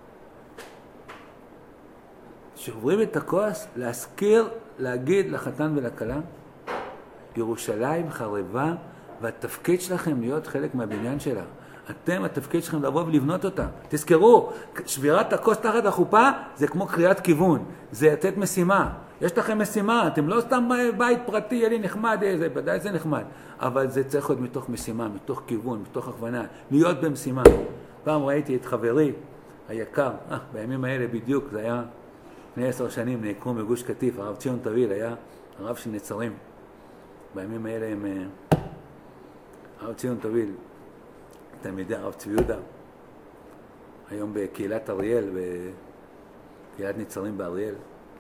שוברים את הכוס, להזכיר, להגיד לחתן ולכלה, ירושלים חרבה, והתפקיד שלכם להיות חלק מהבניין שלה. אתם, התפקיד שלכם לבוא ולבנות אותה. תזכרו, שבירת הכוס תחת החופה זה כמו קריאת כיוון. זה לתת משימה. יש לכם משימה, אתם לא סתם בית פרטי, יהיה לי נחמד, זה, ודאי זה נחמד. אבל זה צריך להיות מתוך משימה, מתוך כיוון, מתוך הכוונה. להיות במשימה. פעם ראיתי את חברי היקר, אה, בימים האלה בדיוק, זה היה לפני עשר שנים, נעקרו מגוש קטיף, הרב ציון טוויל היה הרב של נצרים. בימים האלה הם... הרב ציון טוויל, תלמידי הרב צבי יהודה, היום בקהילת אריאל, בקהילת נצרים באריאל.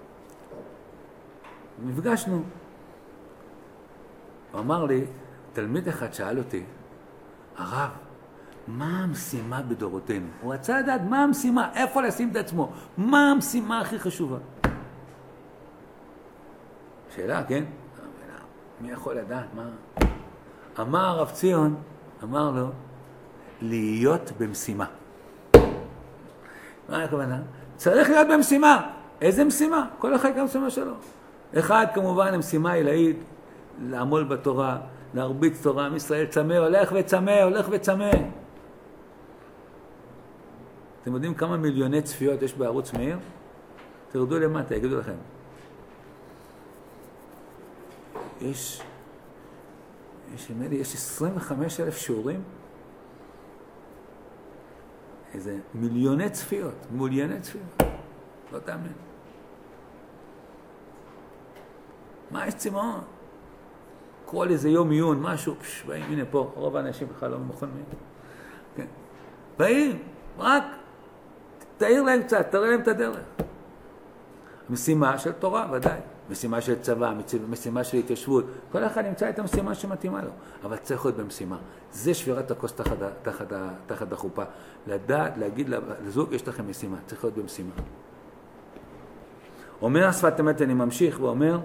נפגשנו. הוא אמר לי, תלמיד אחד שאל אותי, הרב, מה המשימה בדורותינו? הוא רצה לדעת מה המשימה, איפה לשים את עצמו, מה המשימה הכי חשובה? שאלה, כן? מי יכול לדעת מה? אמר הרב ציון, אמר לו, להיות במשימה. מה הכוונה? צריך להיות במשימה. איזה משימה? כל אחד גם משימה שלו. אחד כמובן המשימה עילאית, לעמול בתורה, להרביץ תורה, עם ישראל צמא, הולך וצמא, הולך וצמא. אתם יודעים כמה מיליוני צפיות יש בערוץ מאיר? תרדו למטה, יגידו לכם. יש, יש, יש עשרים וחמישה אלף שיעורים, איזה מיליוני צפיות, מיליוני צפיות, לא תאמן. מה יש צמאון? כל איזה יום עיון, משהו, פש, באים, הנה פה, רוב האנשים בכלל לא מוכנים. כן. באים, רק תאיר להם קצת, תראה להם את הדרך. משימה של תורה, ודאי. משימה של צבא, משימה של התיישבות. כל אחד נמצא את המשימה שמתאימה לו. אבל צריך להיות במשימה. זה שבירת הכוס תחת, תחת, תחת החופה. לדעת, להגיד לזוג, יש לכם משימה. צריך להיות במשימה. אומר השפת אמת, אני ממשיך ואומר,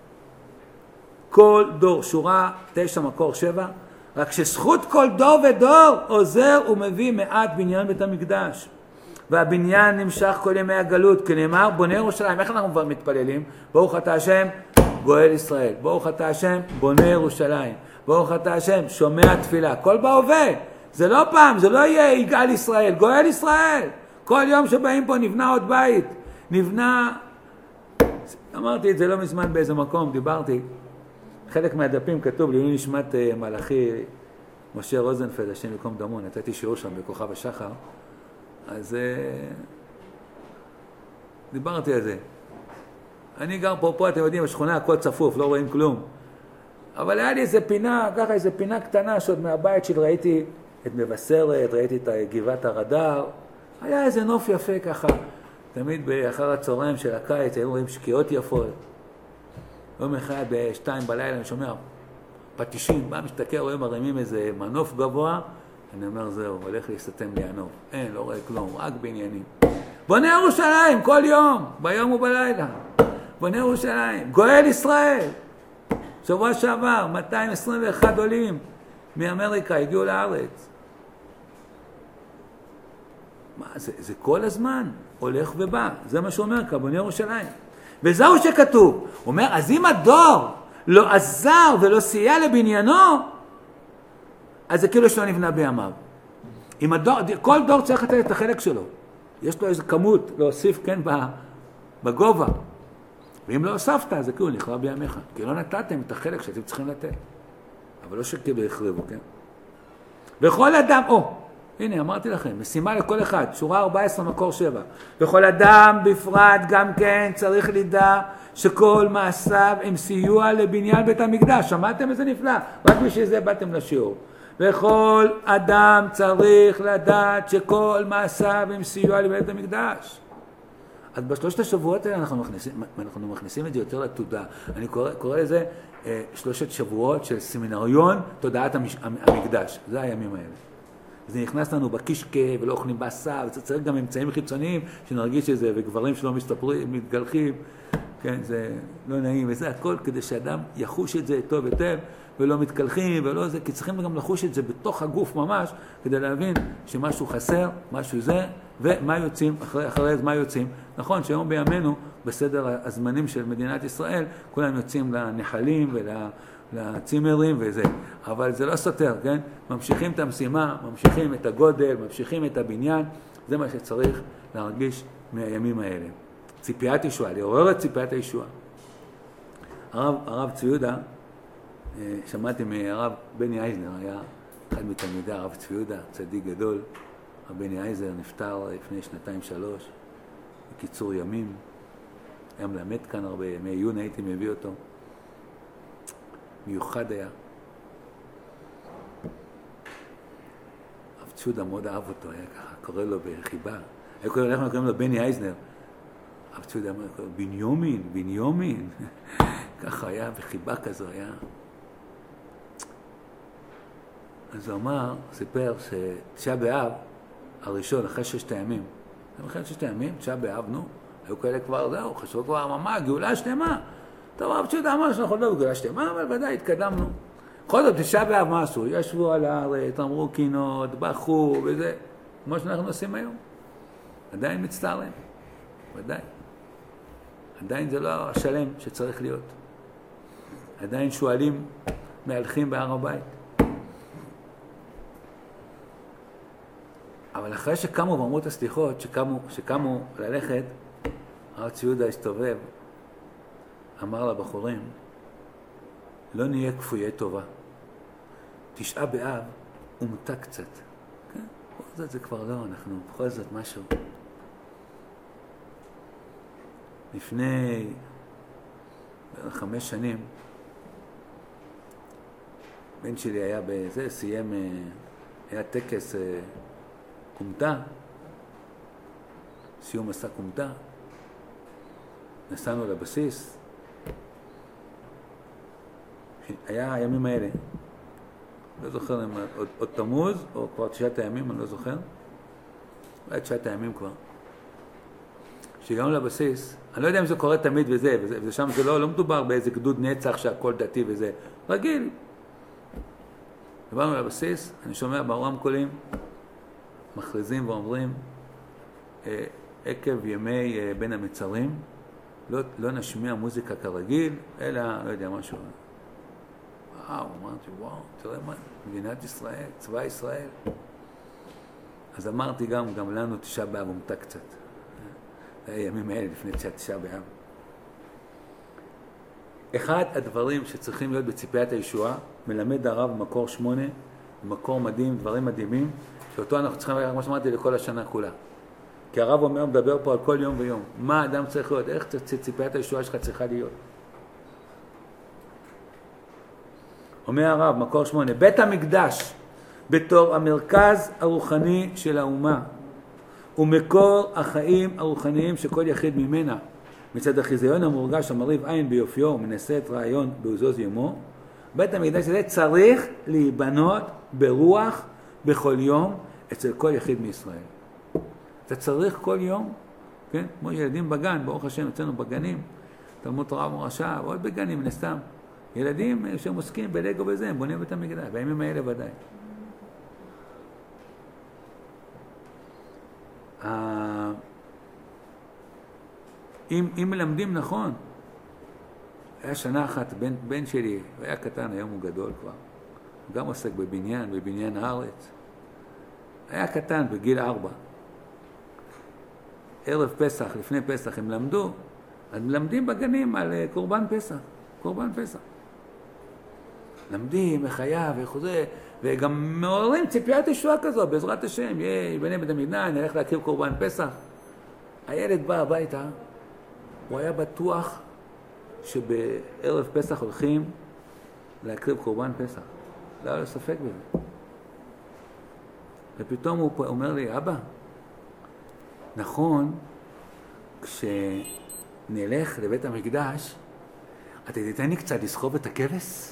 כל דור, שורה תשע מקור שבע, רק שזכות כל דור ודור עוזר ומביא מעט בניין בית המקדש. והבניין נמשך כל ימי הגלות, כנאמר בונה ירושלים. איך אנחנו כבר מתפללים? ברוך אתה השם גואל ישראל, ברוך אתה השם בונה ירושלים, ברוך אתה השם שומע תפילה. כל בהווה, זה לא פעם, זה לא יהיה יגאל ישראל, גואל ישראל. כל יום שבאים פה נבנה עוד בית, נבנה, אמרתי את זה לא מזמן באיזה מקום, דיברתי, חלק מהדפים כתוב לי, נשמת מלאכי משה רוזנפלד, השם יקום דמו, נתתי שיעור שם בכוכב השחר, אז דיברתי על זה. אני גר פה, פה אתם יודעים, בשכונה הכל צפוף, לא רואים כלום. אבל היה לי איזה פינה, ככה איזה פינה קטנה שעוד מהבית שלי ראיתי את מבשרת, ראיתי את גבעת הרדאר, היה איזה נוף יפה ככה, תמיד באחר הצהריים של הקיץ, היו רואים שקיעות יפות. יום אחד בשתיים בלילה אני שומע פטישים, בא משתכר, רואים מרימים איזה מנוף גבוה, אני אומר זהו, הולך להסתתם לי הנוף. אין, לא רואה כלום, רק בעניינים. בונה ירושלים כל יום, ביום ובלילה. בונה ירושלים, גואל ישראל. שבוע שעבר, מאתיים עשרים ואחד עולים מאמריקה, הגיעו לארץ. מה, זה, זה כל הזמן הולך ובא. זה מה שהוא אומר, כבונה ירושלים. וזהו שכתוב. הוא אומר, אז אם הדור לא עזר ולא סייע לבניינו, אז זה כאילו שלא נבנה בימיו. אם הדור, כל דור צריך לתת את החלק שלו. יש לו איזו כמות להוסיף, כן, בגובה. ואם לא הוספת, אז זה כאילו נכרע בימיך. כי לא נתתם את החלק שאתם צריכים לתת. אבל לא שכאילו יחריבו, כן? וכל אדם, או, הנה, אמרתי לכם, משימה לכל אחד, שורה ארבע עשרה מקור שבע. וכל אדם בפרט גם כן צריך לדע שכל מעשיו הם סיוע לבניין בית המקדש. שמעתם איזה נפלא? רק בשביל זה באתם לשיעור. וכל אדם צריך לדעת שכל מעשיו הם סיוע לבית המקדש. אז בשלושת השבועות האלה אנחנו מכניסים, אנחנו מכניסים את זה יותר לתודעה. אני קורא, קורא לזה אה, שלושת שבועות של סמינריון תודעת המש, המקדש. זה הימים האלה. זה נכנס לנו בקישקה ולא אוכלים בשר, וצריך גם אמצעים חיצוניים שנרגיש את זה, וגברים שלא מסתפרים, מתגלחים, כן, זה לא נעים, וזה הכל כדי שאדם יחוש את זה טוב יותר, ולא מתקלחים ולא זה, כי צריכים גם לחוש את זה בתוך הגוף ממש, כדי להבין שמשהו חסר, משהו זה, ומה יוצאים, אחרי, אחרי מה יוצאים. נכון שהיום בימינו, בסדר הזמנים של מדינת ישראל, כולם יוצאים לנחלים ולצימרים וזה, אבל זה לא סותר, כן? ממשיכים את המשימה, ממשיכים את הגודל, ממשיכים את הבניין, זה מה שצריך להרגיש מהימים האלה. ציפיית ישועה, לעורר את ציפיית הישועה. הרב, הרב צבי יהודה, שמעתי מהרב בני אייזנר, היה אחד מתלמידי הרב צבי יהודה, צדיק גדול. הרב בני אייזנר נפטר לפני שנתיים שלוש, בקיצור ימים. היה מלמד כאן הרבה, ימי עיון הייתי מביא אותו. מיוחד היה. הרב צבי יהודה מאוד אהב אותו, היה ככה, קורא לו בחיבה. היה קורא, אנחנו קוראים לו בני אייזנר. הרב צבי יהודה אמר, בניומין, בניומין. ככה היה, בחיבה כזו היה. אז הוא אמר, סיפר שתשעה באב הראשון, אחרי ששת הימים, אחרי ששת הימים, תשעה באב, נו, היו כאלה כבר, זהו, חשבו כבר, מה, גאולה שלמה. טוב, הרב צבי אמר שאנחנו לא בגאולה שלמה, אבל ודאי התקדמנו. בכל זאת, תשעה באב משהו, ישבו על הארץ, אמרו קינות, בכו וזה, כמו שאנחנו עושים היום. עדיין מצטערים, ודאי. עדיין זה לא השלם שצריך להיות. עדיין שואלים, מהלכים בהר הבית. אבל אחרי שקמו ואמרו את הסליחות, שקמו, שקמו ללכת, הרב צבי יהודה הסתובב, אמר לבחורים, לא נהיה כפויי טובה. תשעה באב ומתה קצת. כן? בכל זאת זה כבר לא, אנחנו בכל זאת משהו. לפני חמש שנים, בן שלי היה בזה, סיים, היה טקס קומטה, סיום מסע קומטה, נסענו לבסיס, היה הימים האלה, לא זוכר אם עוד, עוד תמוז או כבר תשעת הימים, אני לא זוכר, היה תשעת הימים כבר. כשהגענו לבסיס, אני לא יודע אם זה קורה תמיד וזה, וזה, וזה שם זה לא, לא מדובר באיזה גדוד נצח שהכל דתי וזה, רגיל. הגענו לבסיס, אני שומע ברמקולים, מכריזים ואומרים, עקב ימי בין המצרים, לא, לא נשמיע מוזיקה כרגיל, אלא, לא יודע, משהו. וואו, אמרתי, וואו, תראה מה, מדינת ישראל, צבא ישראל. אז אמרתי גם, גם לנו תשעה באב הומתה קצת. הימים האלה לפני תשעה באב. אחד הדברים שצריכים להיות בציפיית הישועה, מלמד הרב במקור שמונה, במקור מדהים, דברים מדהימים, שאותו אנחנו צריכים, כמו שאמרתי, לכל השנה כולה. כי הרב אומר, מדבר פה על כל יום ויום. מה האדם צריך להיות? איך ציפיית הישועה שלך צריכה להיות? אומר הרב, מקור שמונה, בית המקדש, בתור המרכז הרוחני של האומה, ומקור החיים הרוחניים שכל יחיד ממנה, מצד החיזיון המורגש המריב עין ביופיו ומנסה את רעיון בעוזוז ימו, בית המקדש הזה צריך להיבנות ברוח בכל יום אצל כל יחיד מישראל. אתה צריך כל יום, כן? כמו ילדים בגן, ברוך השם, אצלנו בגנים, תלמוד תורה ומורשה, ועוד בגנים, נסתם. ילדים שהם עוסקים בלגו בזה, הם בונים בית המקדש, בימים האלה ודאי. אם, אם מלמדים נכון, היה שנה אחת, בן, בן שלי, הוא היה קטן, היום הוא גדול כבר, הוא גם עוסק בבניין, בבניין הארץ. היה קטן בגיל ארבע. ערב פסח, לפני פסח הם למדו, אז מלמדים בגנים על קורבן פסח, קורבן פסח. למדים, מחיה וחוזה, וגם מעוררים ציפיית ישועה כזו, בעזרת השם, יבנה בית המקדש, נלך להקריב קורבן פסח. הילד בא הביתה, הוא היה בטוח שבערב פסח הולכים להקריב קורבן פסח. לא היה לו ספק בזה. ופתאום הוא אומר לי, אבא, נכון, כשנלך לבית המקדש, אתה תיתן לי קצת לסחוב את הכבש?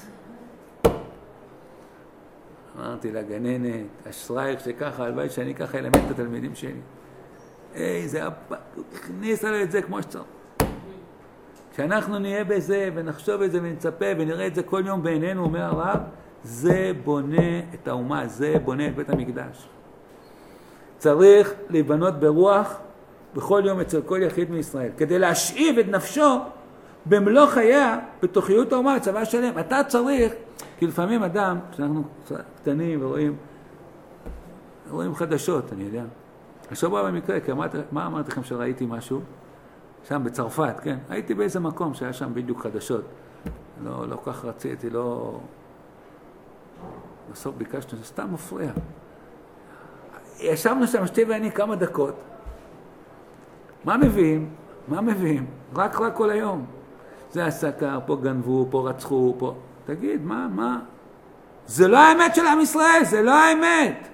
אמרתי לגננת, אשרייך שככה, הלוואי שאני ככה אלמד את התלמידים שלי. היי, זה אבא, הוא הכניס עליו את זה כמו שצריך. כשאנחנו נהיה בזה ונחשוב את זה ונצפה ונראה את זה כל יום בעינינו, אומר הרב, זה בונה את האומה, זה בונה את בית המקדש. צריך להיבנות ברוח בכל יום אצל כל יחיד מישראל, כדי להשאיב את נפשו במלוא חייה בתוכיות האומה, צבא שלם. אתה צריך, כי לפעמים אדם, כשאנחנו קטנים ורואים, רואים חדשות, אני יודע. השבוע במקרה, כי אמרת, מה אמרתי לכם שראיתי משהו? שם בצרפת, כן? הייתי באיזה מקום שהיה שם בדיוק חדשות. לא, לא כך רציתי, לא... בסוף ביקשנו, זה סתם מפריע. ישבנו שם שתי ואני כמה דקות. מה מביאים? מה מביאים? רק רק כל היום. זה הסקר, פה גנבו, פה רצחו, פה... תגיד, מה, מה? זה לא האמת של עם ישראל, זה לא האמת.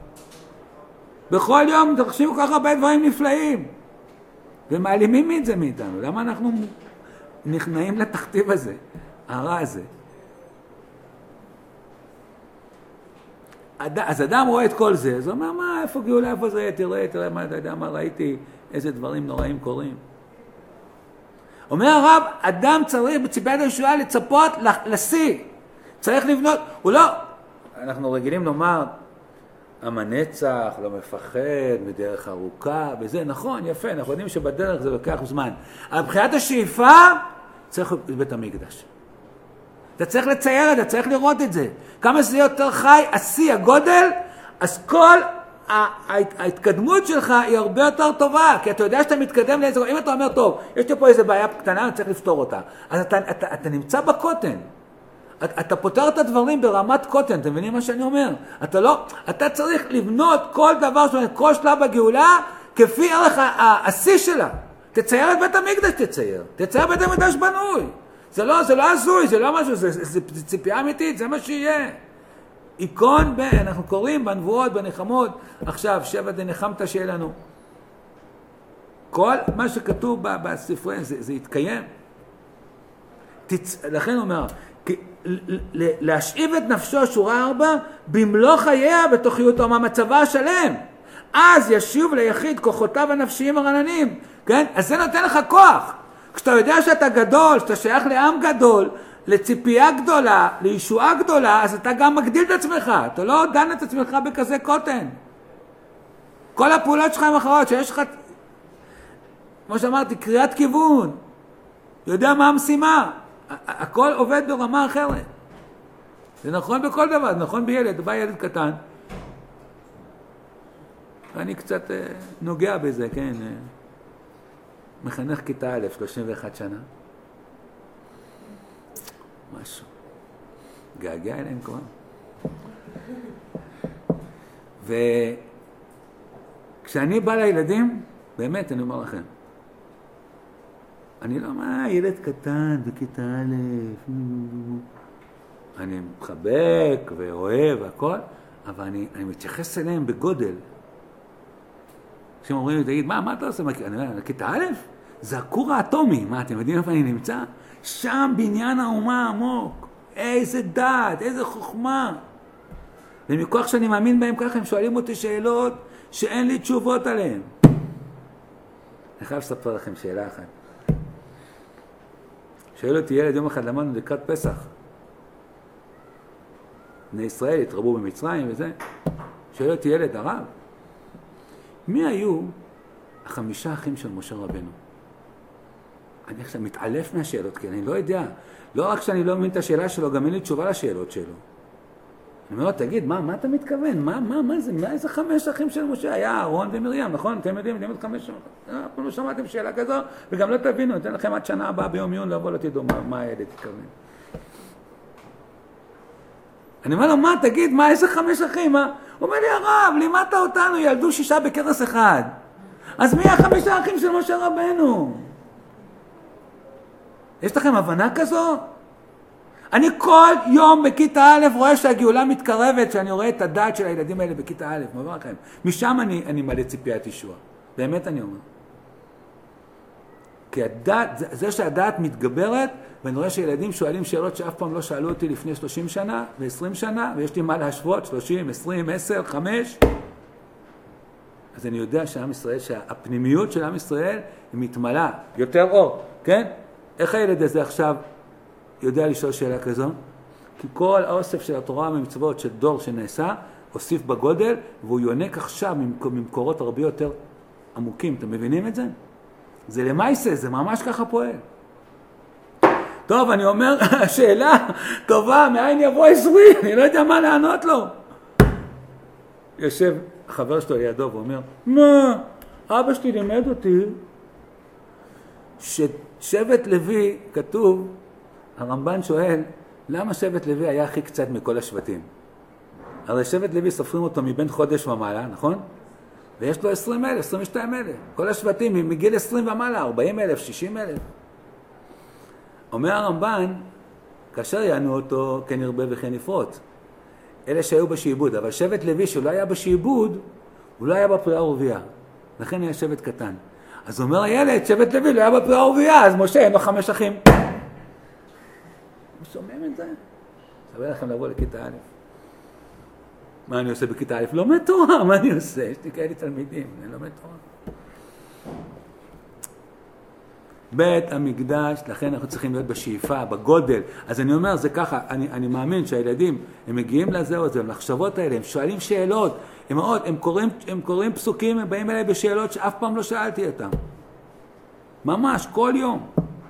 בכל יום תחשיבו ככה הרבה דברים נפלאים. ומעלימים את זה מאיתנו. למה אנחנו נכנעים לתכתיב הזה, הרע הזה? אז אדם רואה את כל זה, אז הוא אומר, מה, איפה גאולה, איפה זה, תראה, תראה, מה, אתה יודע מה, ראיתי איזה דברים נוראים קורים. אומר הרב, אדם צריך בציפיית הישועה לצפות לשיא. צריך לבנות, הוא לא, אנחנו רגילים לומר, עם הנצח לא מפחד, בדרך ארוכה, וזה נכון, יפה, אנחנו יודעים שבדרך זה לוקח זמן. אבל מבחינת השאיפה, צריך בית המקדש. אתה צריך לצייר את זה, אתה צריך לראות את זה. כמה שזה יותר חי, השיא, הגודל, אז כל ההתקדמות שלך היא הרבה יותר טובה, כי אתה יודע שאתה מתקדם לאיזה, אם אתה אומר, טוב, יש לי פה איזה בעיה קטנה, אני צריך לפתור אותה. אז אתה, אתה, אתה נמצא בקוטן. אתה, אתה פותר את הדברים ברמת קוטן, אתם מבינים מה שאני אומר? אתה לא, אתה צריך לבנות כל דבר, כל שלב בגאולה, כפי ערך השיא שלה. תצייר את בית המקדש, תצייר. תצייר בית המקדש בנוי. זה לא, זה לא עזוי, זה לא משהו, זה, זה, זה, זה ציפייה אמיתית, זה מה שיהיה. איקון, ב, אנחנו קוראים בנבואות, בנחמות, עכשיו, שבע דנחמת שיהיה לנו. כל מה שכתוב בספרי, זה, זה יתקיים. תצ... לכן הוא אומר, כי, להשאיב את נפשו, שורה ארבע, במלוא חייה בתוכיות האומה, מצבה השלם. אז ישיב ליחיד כוחותיו הנפשיים הרעננים. כן? אז זה נותן לך כוח. כשאתה יודע שאתה גדול, שאתה שייך לעם גדול, לציפייה גדולה, לישועה גדולה, אז אתה גם מגדיל את עצמך. אתה לא דן את עצמך בכזה קוטן. כל הפעולות שלך הם אחרות, שיש לך כמו שאמרתי, קריאת כיוון. יודע מה המשימה. הכל עובד ברמה אחרת. זה נכון בכל דבר, זה נכון בילד. בא ילד קטן. ואני קצת אה, נוגע בזה, כן. אה, מחנך כיתה א', שלושים ואחת שנה. משהו. געגע אליהם כבר. וכשאני בא לילדים, באמת, אני אומר לכם, אני לא מה, ילד קטן בכיתה א', אני מחבק ואוהב והכל, אבל אני, אני מתייחס אליהם בגודל. כשהם אומרים לי, תגיד, מה, מה אתה עושה? אני אומר, כיתה א'? זה הכור האטומי. מה, אתם יודעים איפה אני נמצא? שם בניין האומה עמוק. איזה דעת, איזה חוכמה. ומכוח שאני מאמין בהם ככה, הם שואלים אותי שאלות שאין לי תשובות עליהן. אני חייב לספר לכם שאלה אחת. שואל אותי ילד, יום אחד למדנו לקראת פסח. בני ישראל התרבו במצרים וזה. שואל אותי ילד, הרב, מי היו החמישה אחים של משה רבנו? אני עכשיו מתעלף מהשאלות, כי אני לא יודע. לא רק שאני לא מבין את השאלה שלו, גם אין לי תשובה לשאלות שלו. אני אומר, תגיד, מה, מה אתה מתכוון? מה, מה, מה זה? מה איזה חמש אחים של משה? היה אהרון ומרים, נכון? אתם יודעים, אתם יודעים את חמש... אתם לא שמעתם שאלה כזו, וגם לא תבינו, אתן לכם עד שנה הבאה ביום עיון, לבוא לא תדעו מה, מה הילד התכוון. אני אומר לו, מה, תגיד, מה, איזה חמש אחים? מה? הוא אומר לי, הרב, לימדת אותנו, ילדו שישה בקרס אחד. אז מי החמישה אחים של משה רבנו? יש לכם הבנה כזו? אני כל יום בכיתה א' רואה שהגאולה מתקרבת, שאני רואה את הדעת של הילדים האלה בכיתה א', מובן לכם. משם אני, אני מלא ציפיית ישוע. באמת אני אומר. כי הדעת, זה, זה שהדעת מתגברת, ואני רואה שילדים שואלים שאלות שאף פעם לא שאלו אותי לפני שלושים שנה ו-עשרים שנה, ויש לי מה להשוות, שלושים, עשרים, עשר, חמש. אז אני יודע שעם ישראל, שהפנימיות של עם ישראל היא מתמלאה. יותר אור, כן? איך הילד הזה עכשיו יודע לשאול שאלה כזו? כי כל האוסף של התורה והמצוות של דור שנעשה, הוסיף בגודל, והוא יונק עכשיו ממקורות הרבה יותר עמוקים. אתם מבינים את זה? זה למעשה, זה ממש ככה פועל. טוב, אני אומר, השאלה טובה, מאין יבוא עזרי? אני לא יודע מה לענות לו. יושב החבר שלו לידו ואומר, מה? אבא שלי לימד אותי ששבט לוי, כתוב, הרמב"ן שואל, למה שבט לוי היה הכי קצת מכל השבטים? הרי שבט לוי סופרים אותו מבין חודש ומעלה, נכון? ויש לו עשרים אלף, עשרים ושתיים אלף. כל השבטים מגיל עשרים ומעלה, ארבעים אלף, שישים אלף. אומר הרמב"ן, כאשר יענו אותו, כן ירבה וכן יפרוץ. אלה שהיו בשעבוד, אבל שבט לוי שלא היה בשעבוד, הוא לא היה בפריאה ורבייה. לכן היה שבט קטן. אז אומר הילד, שבט לוי לא היה בפריאה ורבייה, אז משה אין לו חמש אחים. אתם שומעים את זה? שווה לכם לבוא לכיתה א'. מה אני עושה בכיתה א'? לומד תורה, מה אני עושה? יש לי כאלה תלמידים, אני לומד תורה. בית המקדש, לכן אנחנו צריכים להיות בשאיפה, בגודל. אז אני אומר, זה ככה, אני, אני מאמין שהילדים, הם מגיעים לזה או זה, למחשבות האלה, הם שואלים שאלות, הם מאוד, הם קוראים, הם קוראים פסוקים, הם באים אליי בשאלות שאף פעם לא שאלתי אותם. ממש, כל יום.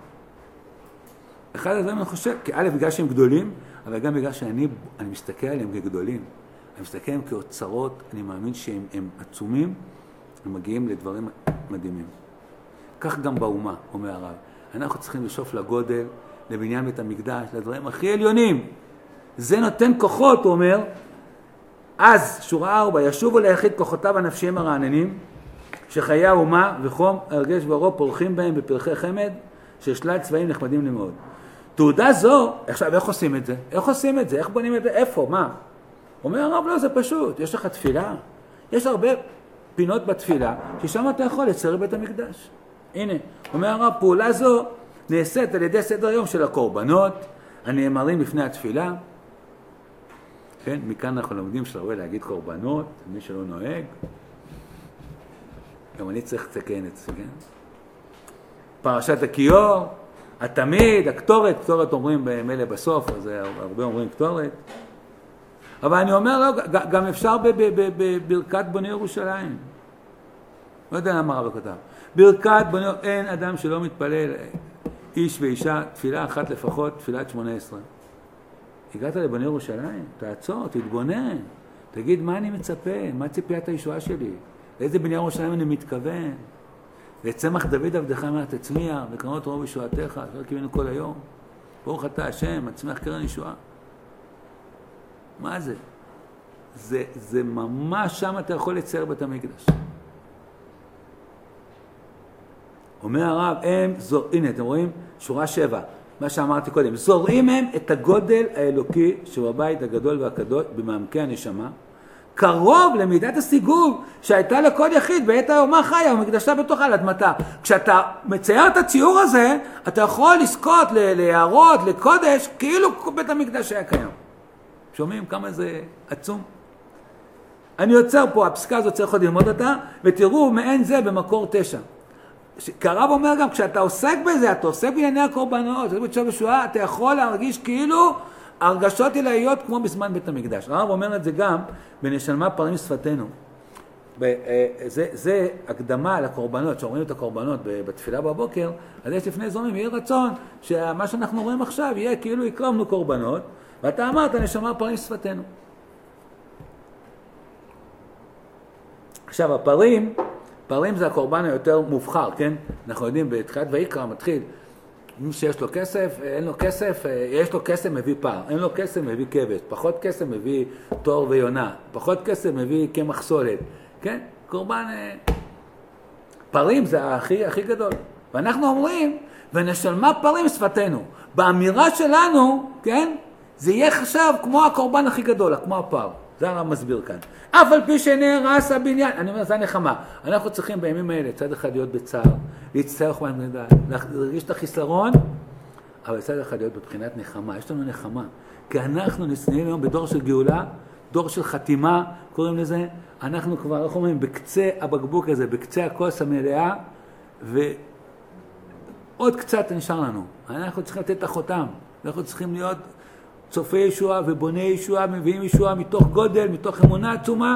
אחד הדברים אני חושב, כי א', בגלל שהם גדולים, אבל גם בגלל שאני אני מסתכל עליהם כגדולים. אני מסתכל עליהם כאוצרות, אני מאמין שהם הם עצומים, הם מגיעים לדברים מדהימים. כך גם באומה, אומר הרב. אנחנו צריכים לשאוף לגודל, לבניין בית המקדש, לדברים הכי עליונים. זה נותן כוחות, הוא אומר. אז, שורה ארבע, ישובו ליחיד כוחותיו הנפשיים הרעננים, שחיי האומה וחום הרגש ורוב פורחים בהם בפרחי חמד, ששלל צבעים נחמדים למאוד. תעודה זו, עכשיו איך עושים את זה? איך עושים את זה? איך בונים את זה? איפה? מה? אומר הרב, לא, זה פשוט. יש לך תפילה. יש הרבה פינות בתפילה, ששם אתה יכול לצייר בית המקדש. הנה, אומר הרב, פעולה זו נעשית על ידי סדר יום של הקורבנות, הנאמרים לפני התפילה. כן, מכאן אנחנו לומדים שלא להגיד קורבנות, מי שלא נוהג. גם אני צריך לתקן את זה, כן? פרשת הכיור, התמיד, הקטורת, קטורת אומרים במילא בסוף, אז הרבה אומרים קטורת. אבל אני אומר, לא, גם אפשר בברכת בוני ירושלים. לא יודע למה הרב כתב. ברכת בני, אין אדם שלא מתפלל, איש ואישה, תפילה אחת לפחות, תפילת שמונה עשרה. הגעת לבני ירושלים, תעצור, תתבונן, תגיד מה אני מצפה, מה ציפיית הישועה שלי, לאיזה בני ירושלים אני מתכוון, לצמח דוד עבדך אמר תצמיח, וקרנות רוב ישועתך, אשר קיבלנו כל היום, ברוך אתה השם, מצמיח קרן ישועה. מה זה? זה, זה ממש שם אתה יכול לצייר בית המקדש. אומר הרב, הם זור... הנה, אתם רואים? שורה שבע, מה שאמרתי קודם. זורעים הם את הגודל האלוקי שבבית הגדול והקדוש, במעמקי הנשמה, קרוב למידת הסיגוב שהייתה לכל יחיד בעת האומה חיה ומקדשה בתוכה על אדמתה. כשאתה מצייר את הציור הזה, אתה יכול לזכות להערות, לקודש, כאילו בית המקדש היה קיים. שומעים כמה זה עצום? אני יוצר פה, הפסקה הזאת צריך עוד ללמוד אותה, ותראו מעין זה במקור תשע. כי הרב אומר גם, כשאתה עוסק בזה, אתה עוסק בענייני הקורבנות, בתשובה ושועה, אתה יכול להרגיש כאילו הרגשות עילאיות כמו בזמן בית המקדש. הרב אומר את זה גם בנשלמה פרים שפתנו. זה, זה הקדמה לקורבנות, שאומרים את הקורבנות בתפילה בבוקר, אז יש לפני זומם, יהיה רצון שמה שאנחנו רואים עכשיו יהיה כאילו הקרבנו קורבנות, ואתה אמרת נשלמה פרים שפתנו. עכשיו הפרים, פרים זה הקורבן היותר מובחר, כן? אנחנו יודעים בתחילת ויקרא מתחיל, מי שיש לו כסף, אין לו כסף, יש לו כסף מביא פר, אין לו כסף מביא כבש, פחות כסף מביא תור ויונה, פחות כסף מביא קמח סולת, כן? קורבן, פרים זה הכי, הכי גדול. ואנחנו אומרים, ונשלמה פרים שפתנו. באמירה שלנו, כן? זה יהיה חשב כמו הקורבן הכי גדול, כמו הפר. זה הרב מסביר כאן. אף על פי שנהרס הבניין, אני אומר, זה הנחמה. אנחנו צריכים בימים האלה, צד אחד להיות בצער, להצטער חומה מנדע, להרגיש את החיסרון, אבל צד אחד להיות בבחינת נחמה. יש לנו נחמה. כי אנחנו נסניים היום בדור של גאולה, דור של חתימה, קוראים לזה, אנחנו כבר, אנחנו אומרים, בקצה הבקבוק הזה, בקצה הכוס המלאה, ועוד קצת נשאר לנו. אנחנו צריכים לתת את החותם. אנחנו צריכים להיות צופי ישועה ובוני ישועה, מביאים ישועה מתוך גודל, מתוך אמונה עצומה.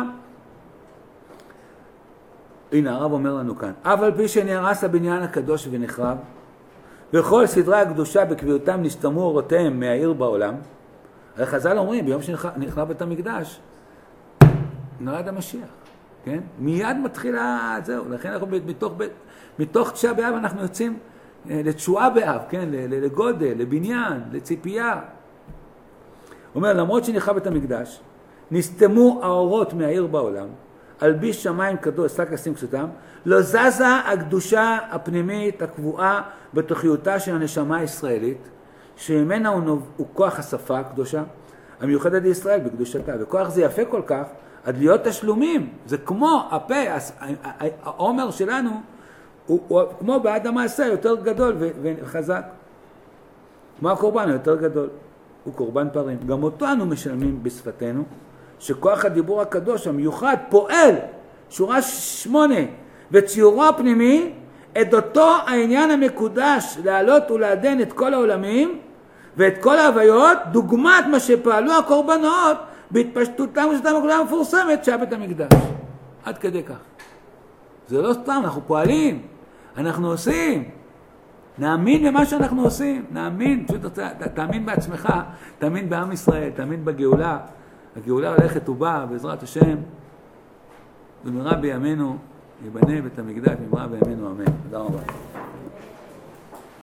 הנה הרב אומר לנו כאן, אבל פי שנהרס הבניין הקדוש ונחרב, וכל סדרי הקדושה בקביעותם נסתמו אורותיהם מהעיר בעולם, הרי חז"ל אומרים, ביום שנחרב בית המקדש, נולד המשיח, כן? מיד מתחילה, זהו, לכן אנחנו מתוך, מתוך תשעה באב אנחנו יוצאים לתשועה באב, כן? לגודל, לבניין, לציפייה. הוא אומר, למרות שנחרב בית המקדש, נסתמו האורות מהעיר בעולם, הלביש שמיים קדוש, שק לשים כסותם, לא זזה הקדושה הפנימית הקבועה בתוכיותה של הנשמה הישראלית, שממנה הוא, הוא כוח השפה הקדושה, המיוחדת לישראל בקדושתה, וכוח זה יפה כל כך, עד להיות תשלומים, זה כמו הפה, העומר שלנו, הוא, הוא כמו בעד המעשה יותר גדול וחזק, כמו הקורבן יותר גדול. הוא קורבן פרים. גם אותו אנו משלמים בשפתנו, שכוח הדיבור הקדוש המיוחד פועל, שורה שמונה, וציורו הפנימי, את אותו העניין המקודש להעלות ולעדן את כל העולמים, ואת כל ההוויות, דוגמת מה שפעלו הקורבנות, בהתפשטותם ושתם הכולה המפורסמת, שהיה בית המקדש. עד כדי כך. זה לא סתם, אנחנו פועלים, אנחנו עושים. נאמין במה שאנחנו עושים, נאמין, פשוט תאמין בעצמך, תאמין בעם ישראל, תאמין בגאולה. הגאולה הולכת ובאה בעזרת השם, במהרה בימינו, ייבנה בית המקדש, במהרה בימינו אמן. תודה רבה.